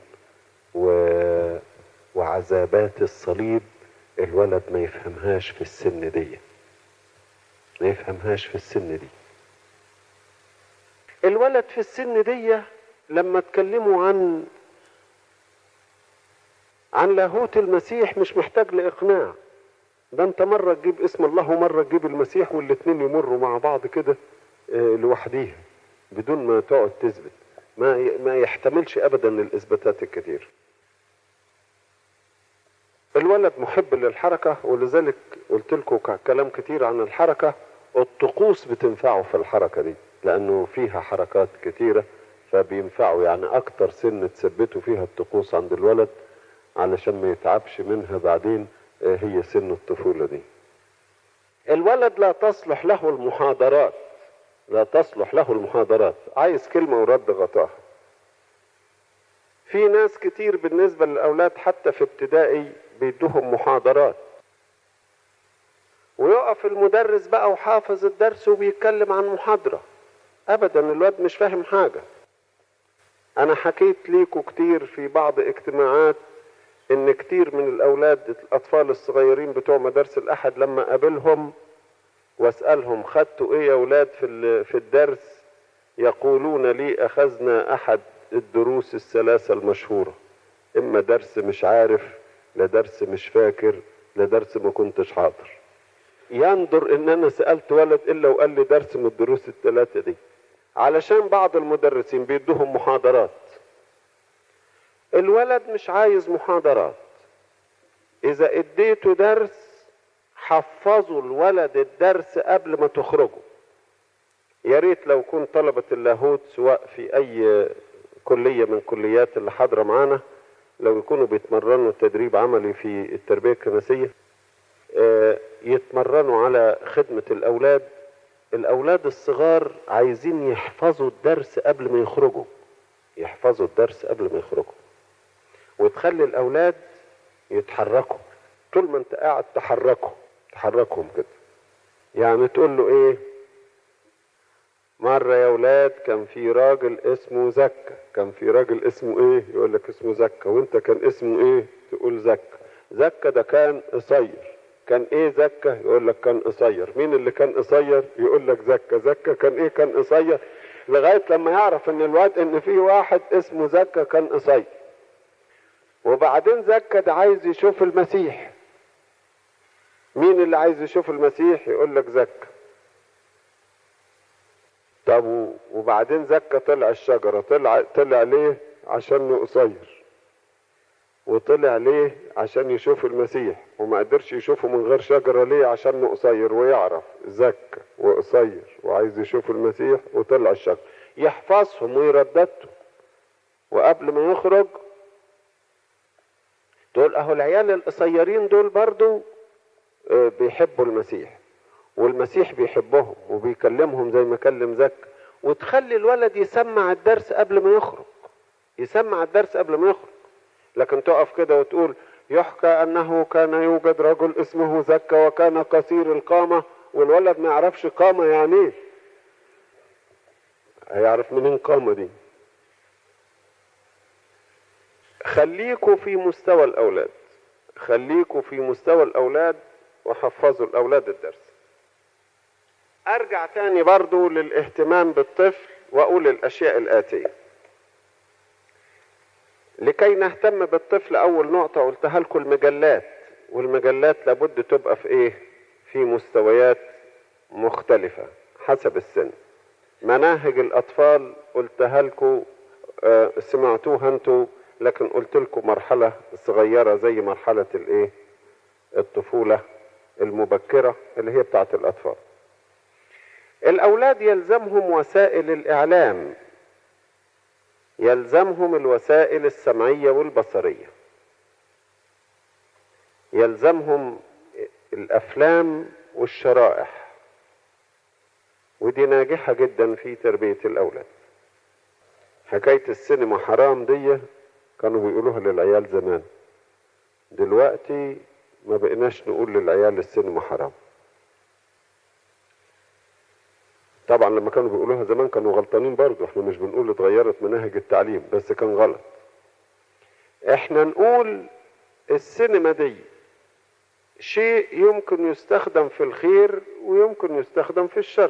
وعذابات الصليب. الولد ما يفهمهاش في السن دي، ما يفهمهاش في السن دي. الولد في السن دي لما تكلموا عن لاهوت المسيح مش محتاج لإقناع. ده انت مرة تجيب اسم الله ومرة تجيب المسيح والاتنين يمروا مع بعض كده لوحديها بدون ما تقعد تثبت. ما يحتملش ابدا الاثباتات الكتير. الولد محب للحركة، ولذلك قلت لكم كلام كتير عن الحركة. الطقوس بتنفعه في الحركة دي لانه فيها حركات كتيرة، فبينفعوا. يعني اكتر سن تثبتوا فيها الطقوس عند الولد علشان ما يتعبش منها بعدين هي سن الطفولة دي. الولد لا تصلح له المحاضرات، لا تصلح له المحاضرات. عايز كلمة ورد غطاها. في ناس كتير بالنسبة للأولاد حتى في ابتدائي بيدوهم محاضرات، ويقف المدرس بقى وحافظ الدرس وبيتكلم عن محاضرة. أبدا الولد مش فاهم حاجة. أنا حكيت ليكوا كتير في بعض اجتماعات إن كتير من الأولاد الأطفال الصغيرين بتوع مدارس الأحد لما قابلهم واسألهم خدتوا إيه يا أولاد في الدرس، يقولون لي أخذنا أحد الدروس الثلاثة المشهورة. إما درس مش عارف، لا درس مش فاكر، لا درس ما كنتش حاضر. يندر إن أنا سألت ولد إلا وقال لي درس من الدروس الثلاثة دي، علشان بعض المدرسين بيدوهم محاضرات. الولد مش عايز محاضرات. إذا اديته درس حفظوا الولد الدرس قبل ما تخرجوا. يا ريت لو كنت طلبة اللاهوت سواء في أي كلية من كليات اللي حاضرة معانا لو يكونوا بيتمرنوا تدريب عملي في التربية الكنسية، يتمرنوا على خدمة الأولاد. الأولاد الصغار عايزين يحفظوا الدرس قبل ما يخرجوا، يحفظوا الدرس قبل ما يخرجوا. وتخلي الأولاد يتحركوا طول ما انت قاعد، تحركهم كده. يعني تقول له ايه، مرة يا ولاد كان في راجل اسمه زكا. كان في راجل اسمه ايه؟ يقول لك اسمه زكا. وانت كان اسمه ايه؟ تقول زكا. زكا ده كان قصير. كان ايه زكا؟ يقول لك كان قصير. مين اللي كان قصير؟ يقول لك زكا. زكا كان ايه؟ كان قصير. لغاية لما يعرف ان الواد ان في واحد اسمه زكا كان قصير. وبعدين زكا ده عايز يشوف المسيح. مين اللي عايز يشوف المسيح؟ يقول لك زكا. طب وبعدين زكا طلع الشجرة. طلع ليه؟ عشان قصير. وطلع ليه؟ عشان يشوف المسيح، وما قدرش يشوفه من غير شجرة ليه؟ عشان قصير، ويعرف زكى وقصير وعايز يشوف المسيح، وطلع الشجرة يحفظهم ويرددهم. وقبل ما يخرج تقول اهو العيال القصيرين دول برضو بيحبوا المسيح، والمسيح بيحبهم وبيكلمهم زي ما كلم زكى. وتخلي الولد يسمع الدرس قبل ما يخرج، يسمع الدرس قبل ما يخرج. لكن تقف كده وتقول يحكى انه كان يوجد رجل اسمه زكى وكان قصير القامة، والولد ما يعرفش قامة يعني ايه. هيعرف منين قامة دي؟ خليكوا في مستوى الاولاد، خليكوا في مستوى الاولاد وحفظوا الاولاد الدرس. ارجع تاني برضو للاهتمام بالطفل واقول الاشياء الاتية لكي نهتم بالطفل. اول نقطة قلتها لكم المجلات، والمجلات لابد تبقى في ايه؟ في مستويات مختلفة حسب السن. مناهج الاطفال قلتها لكم، سمعتوها انتوا، لكن قلت لكم مرحلة صغيرة زي مرحلة الايه؟ الطفولة المبكرة اللي هي بتاعت الاطفال. الاولاد يلزمهم وسائل الاعلام، يلزمهم الوسائل السمعية والبصرية، يلزمهم الافلام والشرائح، ودي ناجحة جدا في تربية الاولاد. حكاية السينما حرام دي كانوا بيقولوها للعيال زمان، دلوقتي ما بقيناش نقول للعيال السينما حرام. طبعا لما كانوا بيقولوها زمان كانوا غلطانين برضو، احنا مش بنقول اتغيرت مناهج التعليم، بس كان غلط. احنا نقول السينما دي شيء يمكن يستخدم في الخير ويمكن يستخدم في الشر.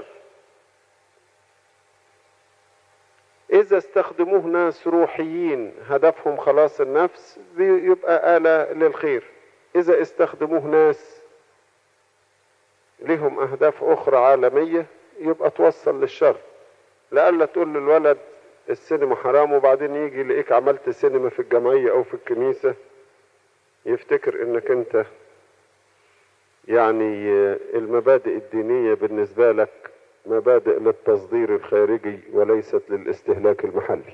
اذا استخدموه ناس روحيين هدفهم خلاص النفس يبقى آلة للخير، اذا استخدموه ناس لهم اهداف اخرى عالمية يبقى توصل للشر. لألا تقول للولد السينما حرام وبعدين يجي يلاقيك عملت سينما في الجمعية او في الكنيسة، يفتكر انك انت يعني المبادئ الدينية بالنسبة لك مبادئ للتصدير الخارجي وليست للاستهلاك المحلي.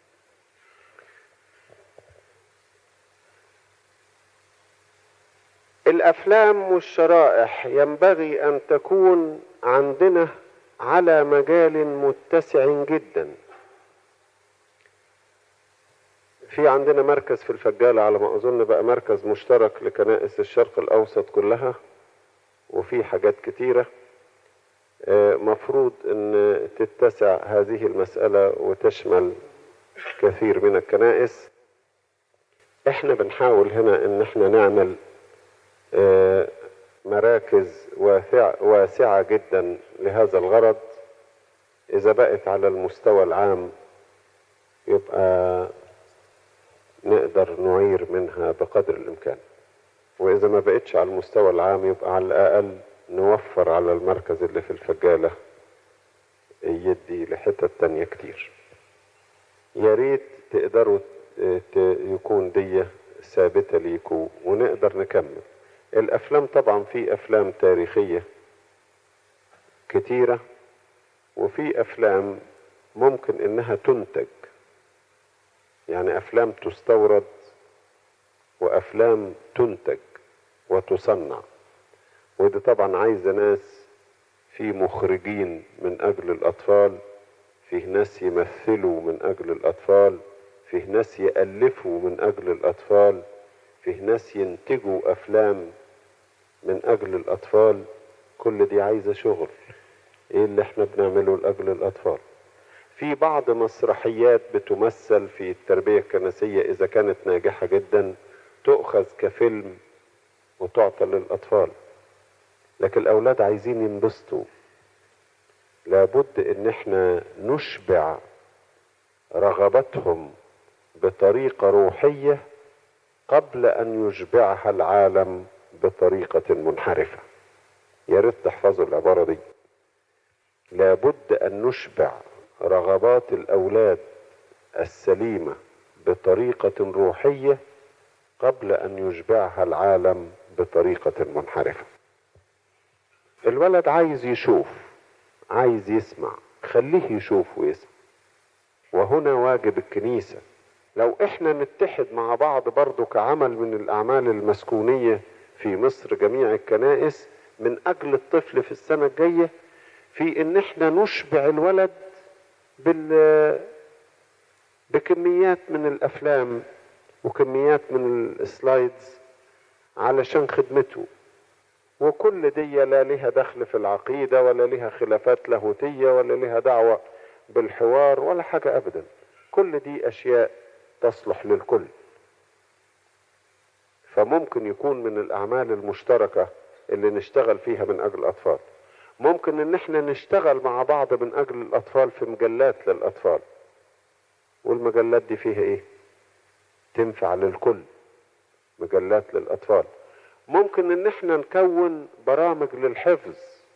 الافلام والشرائح ينبغي ان تكون عندنا على مجال متسع جدا. في عندنا مركز في الفجالة على ما اظن بقى مركز مشترك لكنائس الشرق الاوسط كلها، وفي حاجات كتيرة مفروض ان تتسع هذه المسألة وتشمل كثير من الكنائس. احنا بنحاول هنا ان احنا نعمل مراكز واسعة جدا لهذا الغرض. اذا بقت على المستوى العام يبقى نقدر نعير منها بقدر الامكان، واذا ما بقتش على المستوى العام يبقى على الاقل نوفر على المركز اللي في الفجالة يدي لحتة تانية كتير. يا ريت تقدروا يكون دي ثابتة ليكوا ونقدر نكمل. الافلام طبعا في افلام تاريخية كتيرة، وفي افلام ممكن انها تنتج، يعني افلام تستورد وافلام تنتج وتصنع، ودي طبعا عايزة ناس، في مخرجين من اجل الاطفال، فيه ناس يمثلوا من اجل الاطفال، فيه ناس يألفوا من اجل الاطفال، فيه ناس ينتجوا افلام من اجل الاطفال. كل دي عايزة شغل. ايه اللي احنا بنعمله لاجل الاطفال؟ في بعض مسرحيات بتمثل في التربية الكنسية اذا كانت ناجحة جدا تؤخذ كفيلم وتعطى للاطفال، لكن الاولاد عايزين ينبسطوا. لابد ان احنا نشبع رغبتهم بطريقة روحية قبل ان يشبعها العالم بطريقة منحرفة. يا ريت تحفظوا العبارة دي. لابد ان نشبع رغبات الاولاد السليمة بطريقة روحية قبل أن يشبعها العالم بطريقة منحرفة. الولد عايز يشوف، عايز يسمع، خليه يشوف ويسمع. وهنا واجب الكنيسة. لو احنا نتحد مع بعض برضو كعمل من الأعمال المسكونية في مصر، جميع الكنائس، من أجل الطفل في السنة الجاية، في ان احنا نشبع الولد بكميات من الأفلام وكميات من السلايدز علشان خدمته. وكل دي لا لها دخل في العقيدة ولا لها خلافات لاهوتية ولا لها دعوة بالحوار ولا حاجة أبدا. كل دي أشياء تصلح للكل. فممكن يكون من الأعمال المشتركة اللي نشتغل فيها من أجل الأطفال. ممكن إن احنا نشتغل مع بعض من أجل الأطفال في مجلات للأطفال، والمجلات دي فيها إيه؟ تنفع للكل، مجلات للأطفال. ممكن إن احنا نكون برامج للحفظ،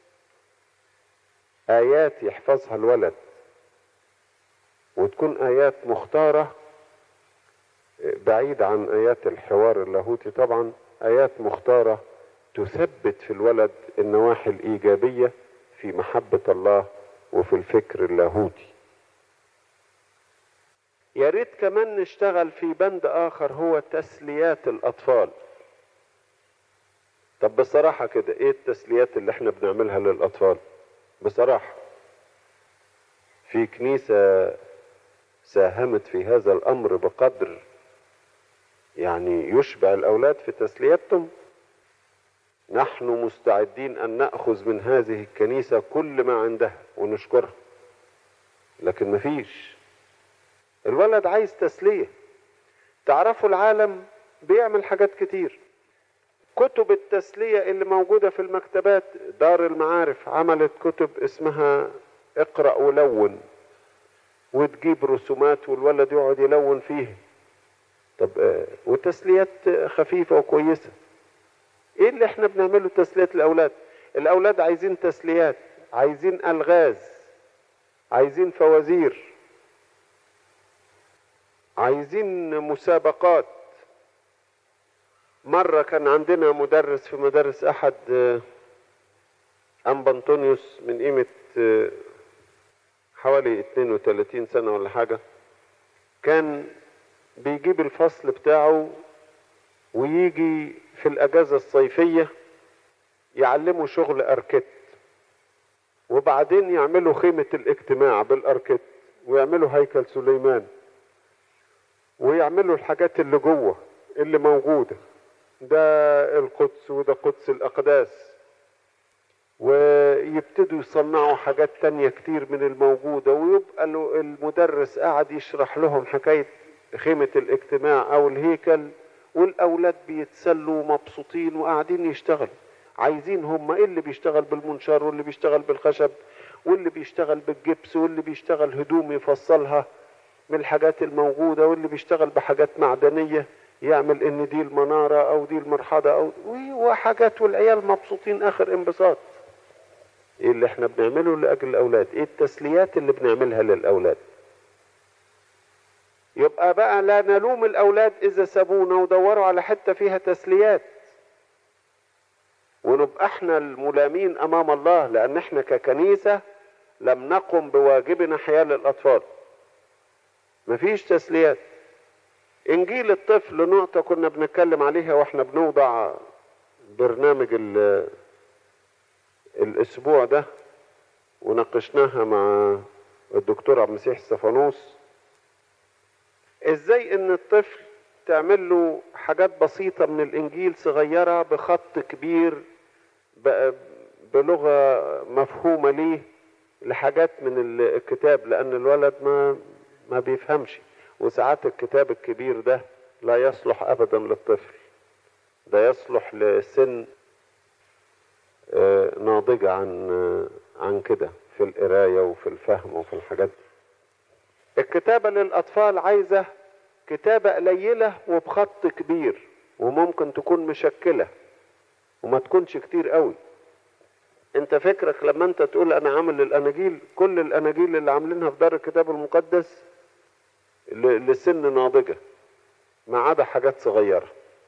آيات يحفظها الولد، وتكون آيات مختارة بعيدة عن آيات الحوار اللاهوتي طبعا، آيات مختارة تثبت في الولد النواحي الإيجابية في محبة الله وفي الفكر اللاهوتي. يا ريت كمان نشتغل في بند آخر هو تسليات الأطفال. طب بصراحة كده، إيه التسليات اللي احنا بنعملها للأطفال؟ بصراحة في كنيسة ساهمت في هذا الأمر بقدر يعني يشبع الأولاد في تسليتهم. نحن مستعدين أن نأخذ من هذه الكنيسة كل ما عندها ونشكرها، لكن مفيش. الولد عايز تسلية. تعرفوا العالم بيعمل حاجات كتير. كتب التسلية اللي موجودة في المكتبات، دار المعارف عملت كتب اسمها اقرأ ولون، وتجيب رسومات والولد يقعد يلون فيه. طب وتسليات خفيفة وكويسة. ايه اللي احنا بنعمله تسليات الأولاد؟ الأولاد عايزين تسليات، عايزين ألغاز، عايزين فوازير، عايزين مسابقات. مرة كان عندنا مدرس في مدارس أحد أنبا أنطونيوس من قيمة حوالي 32 سنة ولا حاجة، كان بيجيب الفصل بتاعه ويجي في الأجازة الصيفية يعلموا شغل أركيت، وبعدين يعملوا خيمة الاجتماع بالأركيت، ويعملوا هيكل سليمان، ويعملوا الحاجات اللي جوه اللي موجودة، ده القدس وده قدس الأقداس، ويبتدوا يصنعوا حاجات تانية كتير من الموجودة. ويبقى المدرس قاعد يشرح لهم حكاية خيمة الاجتماع أو الهيكل، والأولاد بيتسلوا مبسوطين وقاعدين يشتغلوا. عايزين هم إيه اللي بيشتغل بالمنشار، واللي بيشتغل بالخشب، واللي بيشتغل بالجبس، واللي بيشتغل هدوم يفصلها من الحاجات الموجودة، واللي بيشتغل بحاجات معدنية يعمل ان دي المنارة او دي المرحضة او وحاجات، والعيال مبسوطين اخر انبساط. ايه اللي احنا بنعمله لاجل الاولاد؟ ايه التسليات اللي بنعملها للاولاد؟ يبقى بقى لا نلوم الاولاد اذا سابونا ودوروا على حتة فيها تسليات، ونبقى احنا الملامين امام الله، لان احنا ككنيسة لم نقم بواجبنا حيال الاطفال. مفيش تسليات. انجيل الطفل نقطة كنا بنتكلم عليها واحنا بنوضع برنامج الاسبوع ده، وناقشناها مع الدكتور عبد المسيح استفانوس. ازاي ان الطفل تعمل له حاجات بسيطة من الانجيل صغيرة بخط كبير بلغة مفهومة ليه لحاجات من الكتاب، لان الولد ما بيفهمش. وساعات الكتاب الكبير ده لا يصلح ابدا للطفل، ده يصلح لسن ناضجة عن كده في القراية وفي الفهم وفي الحاجات دي. الكتابة للأطفال عايزة كتابة قليلة وبخط كبير، وممكن تكون مشكلة وما تكونش كتير قوي. انت فكرك لما انت تقول انا عامل الاناجيل، كل الاناجيل اللي عاملينها في دار الكتاب المقدس لسن ناضجة ما عدا حاجات صغيرة.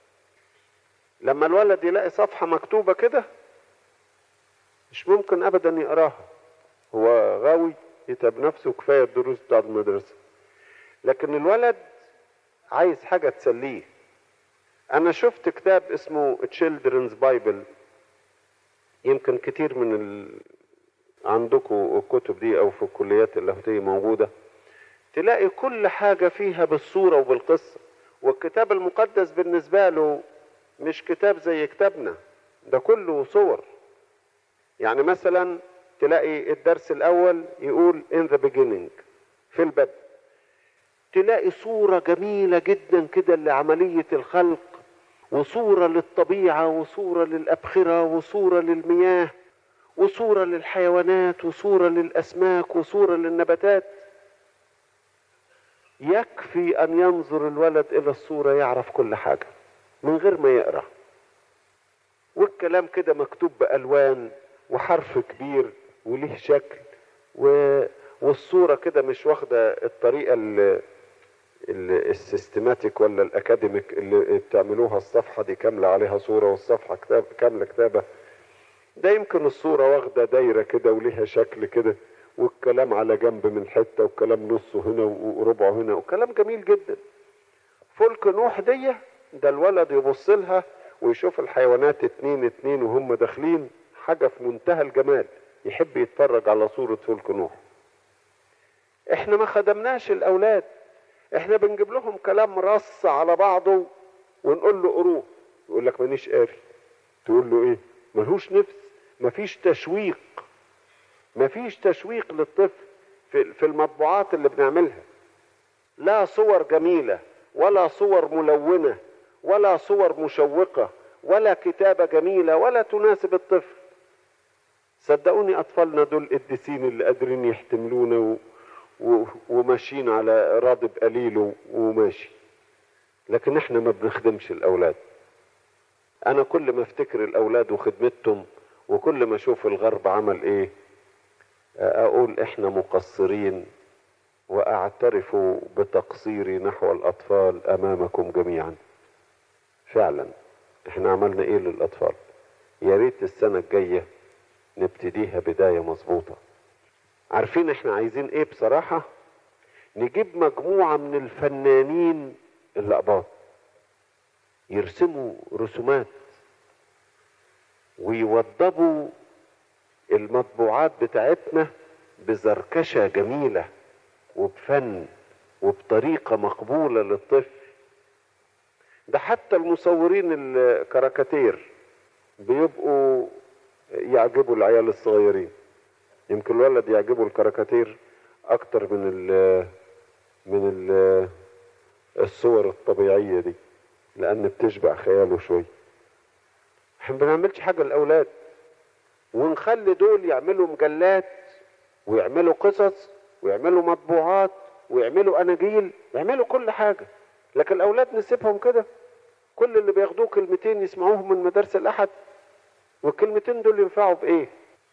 لما الولد يلاقي صفحة مكتوبة كده مش ممكن ابدا يقراها، هو غاوي يتعب نفسه، كفاية الدروس بتاعت المدرسة. لكن الولد عايز حاجة تسليه. انا شفت كتاب اسمه Children's Bible، يمكن كتير من عندكم الكتب دي او في الكليات اللاهوتية موجودة، تلاقي كل حاجة فيها بالصورة وبالقصة. والكتاب المقدس بالنسبة له مش كتاب زي كتابنا، ده كله صور. يعني مثلا تلاقي الدرس الاول يقول in the beginning، في البدء، تلاقي صورة جميلة جدا كده لعملية الخلق، وصورة للطبيعة، وصورة للأبخرة، وصورة للمياه، وصورة للحيوانات، وصورة للأسماك، وصورة للنباتات. يكفي أن ينظر الولد إلى الصورة يعرف كل حاجة من غير ما يقرأ. والكلام كده مكتوب بألوان وحرف كبير وليه شكل، والصورة كده مش واخدة الطريقة السيستماتيك ولا الأكاديميك اللي بتعملوها الصفحة دي كاملة عليها صورة والصفحة كاملة كتابة. ده يمكن الصورة واخدة دايرة كده وليها شكل كده، والكلام على جنب من حتة، والكلام نصه هنا وربعه هنا، وكلام جميل جدا. فلك نوح دي، ده الولد يبص لها ويشوف الحيوانات اتنين اتنين وهم داخلين، حاجة في منتهى الجمال، يحب يتفرج على صورة فلك نوح. احنا ما خدمناش الأولاد، احنا بنجيب لهم كلام رص على بعضه ونقول له قروه، يقول لك مانيش قاري. تقول له ايه؟ ملهوش نفس. مفيش تشويق، مفيش تشويق للطفل في المطبوعات اللي بنعملها. لا صور جميلة، ولا صور ملونة، ولا صور مشوقة، ولا كتابة جميلة ولا تناسب الطفل. صدقوني أطفالنا دول قديسين اللي قادرين يحتملونا وماشيين على راضب قليل وماشي. لكن احنا ما بنخدمش الأولاد. أنا كل ما افتكر الأولاد وخدمتهم، وكل ما اشوف الغرب عمل ايه، اقول احنا مقصرين، واعترف بتقصيري نحو الاطفال امامكم جميعا. فعلا احنا عملنا ايه للاطفال؟ يا ريت السنة الجاية نبتديها بداية مظبوطة. عارفين احنا عايزين ايه بصراحة؟ نجيب مجموعة من الفنانين الأقباط يرسموا رسومات ويوضبوا المطبوعات بتاعتنا بزركشة جميلة وبفن وبطريقة مقبولة للطفل. ده حتى المصورين الكاريكاتير بيبقوا يعجبوا العيال الصغيرين. يمكن الولد يعجبوا الكاريكاتير اكتر من الصور الطبيعية دي، لان بتشبع خياله شوي. احنا بنعملش حاجة للاولاد، ونخلي دول يعملوا مجلات ويعملوا قصص ويعملوا مطبوعات ويعملوا اناجيل، يعملوا كل حاجة. لكن الاولاد نسيبهم كده، كل اللي بياخدوه كلمتين يسمعوهم من مدارس الاحد، والكلمتين دول ينفعوا بايه؟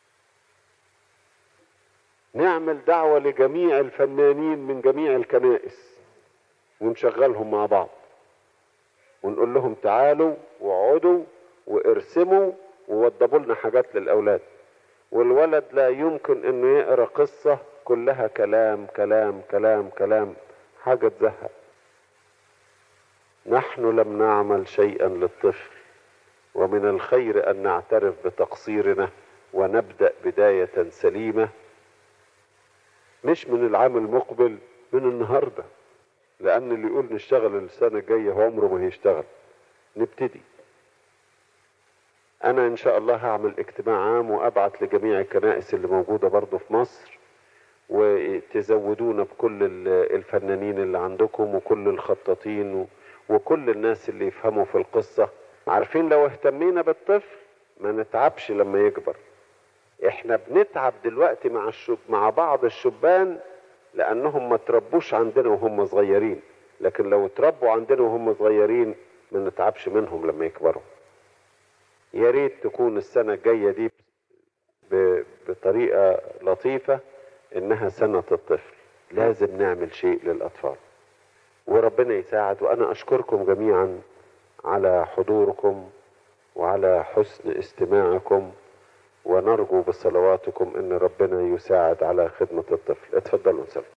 نعمل دعوة لجميع الفنانين من جميع الكنائس ونشغلهم مع بعض ونقول لهم تعالوا واقعدوا وارسموا ووضبوا لنا حاجات للاولاد. والولد لا يمكن انه يقرا قصة كلها كلام كلام كلام كلام، حاجة تزهق. نحن لم نعمل شيئا للطفل، ومن الخير ان نعترف بتقصيرنا ونبدأ بداية سليمة، مش من العام المقبل، من النهاردة. لان اللي يقول نشتغل السنة الجاية هو عمره ما هيشتغل. نبتدي. انا ان شاء الله هعمل اجتماع عام وابعت لجميع الكنائس اللي موجودة برضو في مصر، وتزودونا بكل الفنانين اللي عندكم وكل الخطاطين وكل الناس اللي يفهموا في القصة. عارفين لو اهتمينا بالطفل ما نتعبش لما يكبر. احنا بنتعب دلوقتي مع بعض الشبان لانهم ما تربوش عندنا وهم صغيرين، لكن لو تربوا عندنا وهم صغيرين ما نتعبش منهم لما يكبروا. يا ريت تكون السنة الجاية دي بطريقة لطيفة انها سنة الطفل. لازم نعمل شيء للاطفال وربنا يساعد. وانا اشكركم جميعا على حضوركم وعلى حسن استماعكم، ونرجو بصلواتكم ان ربنا يساعد على خدمة الطفل. اتفضلوا نصلي.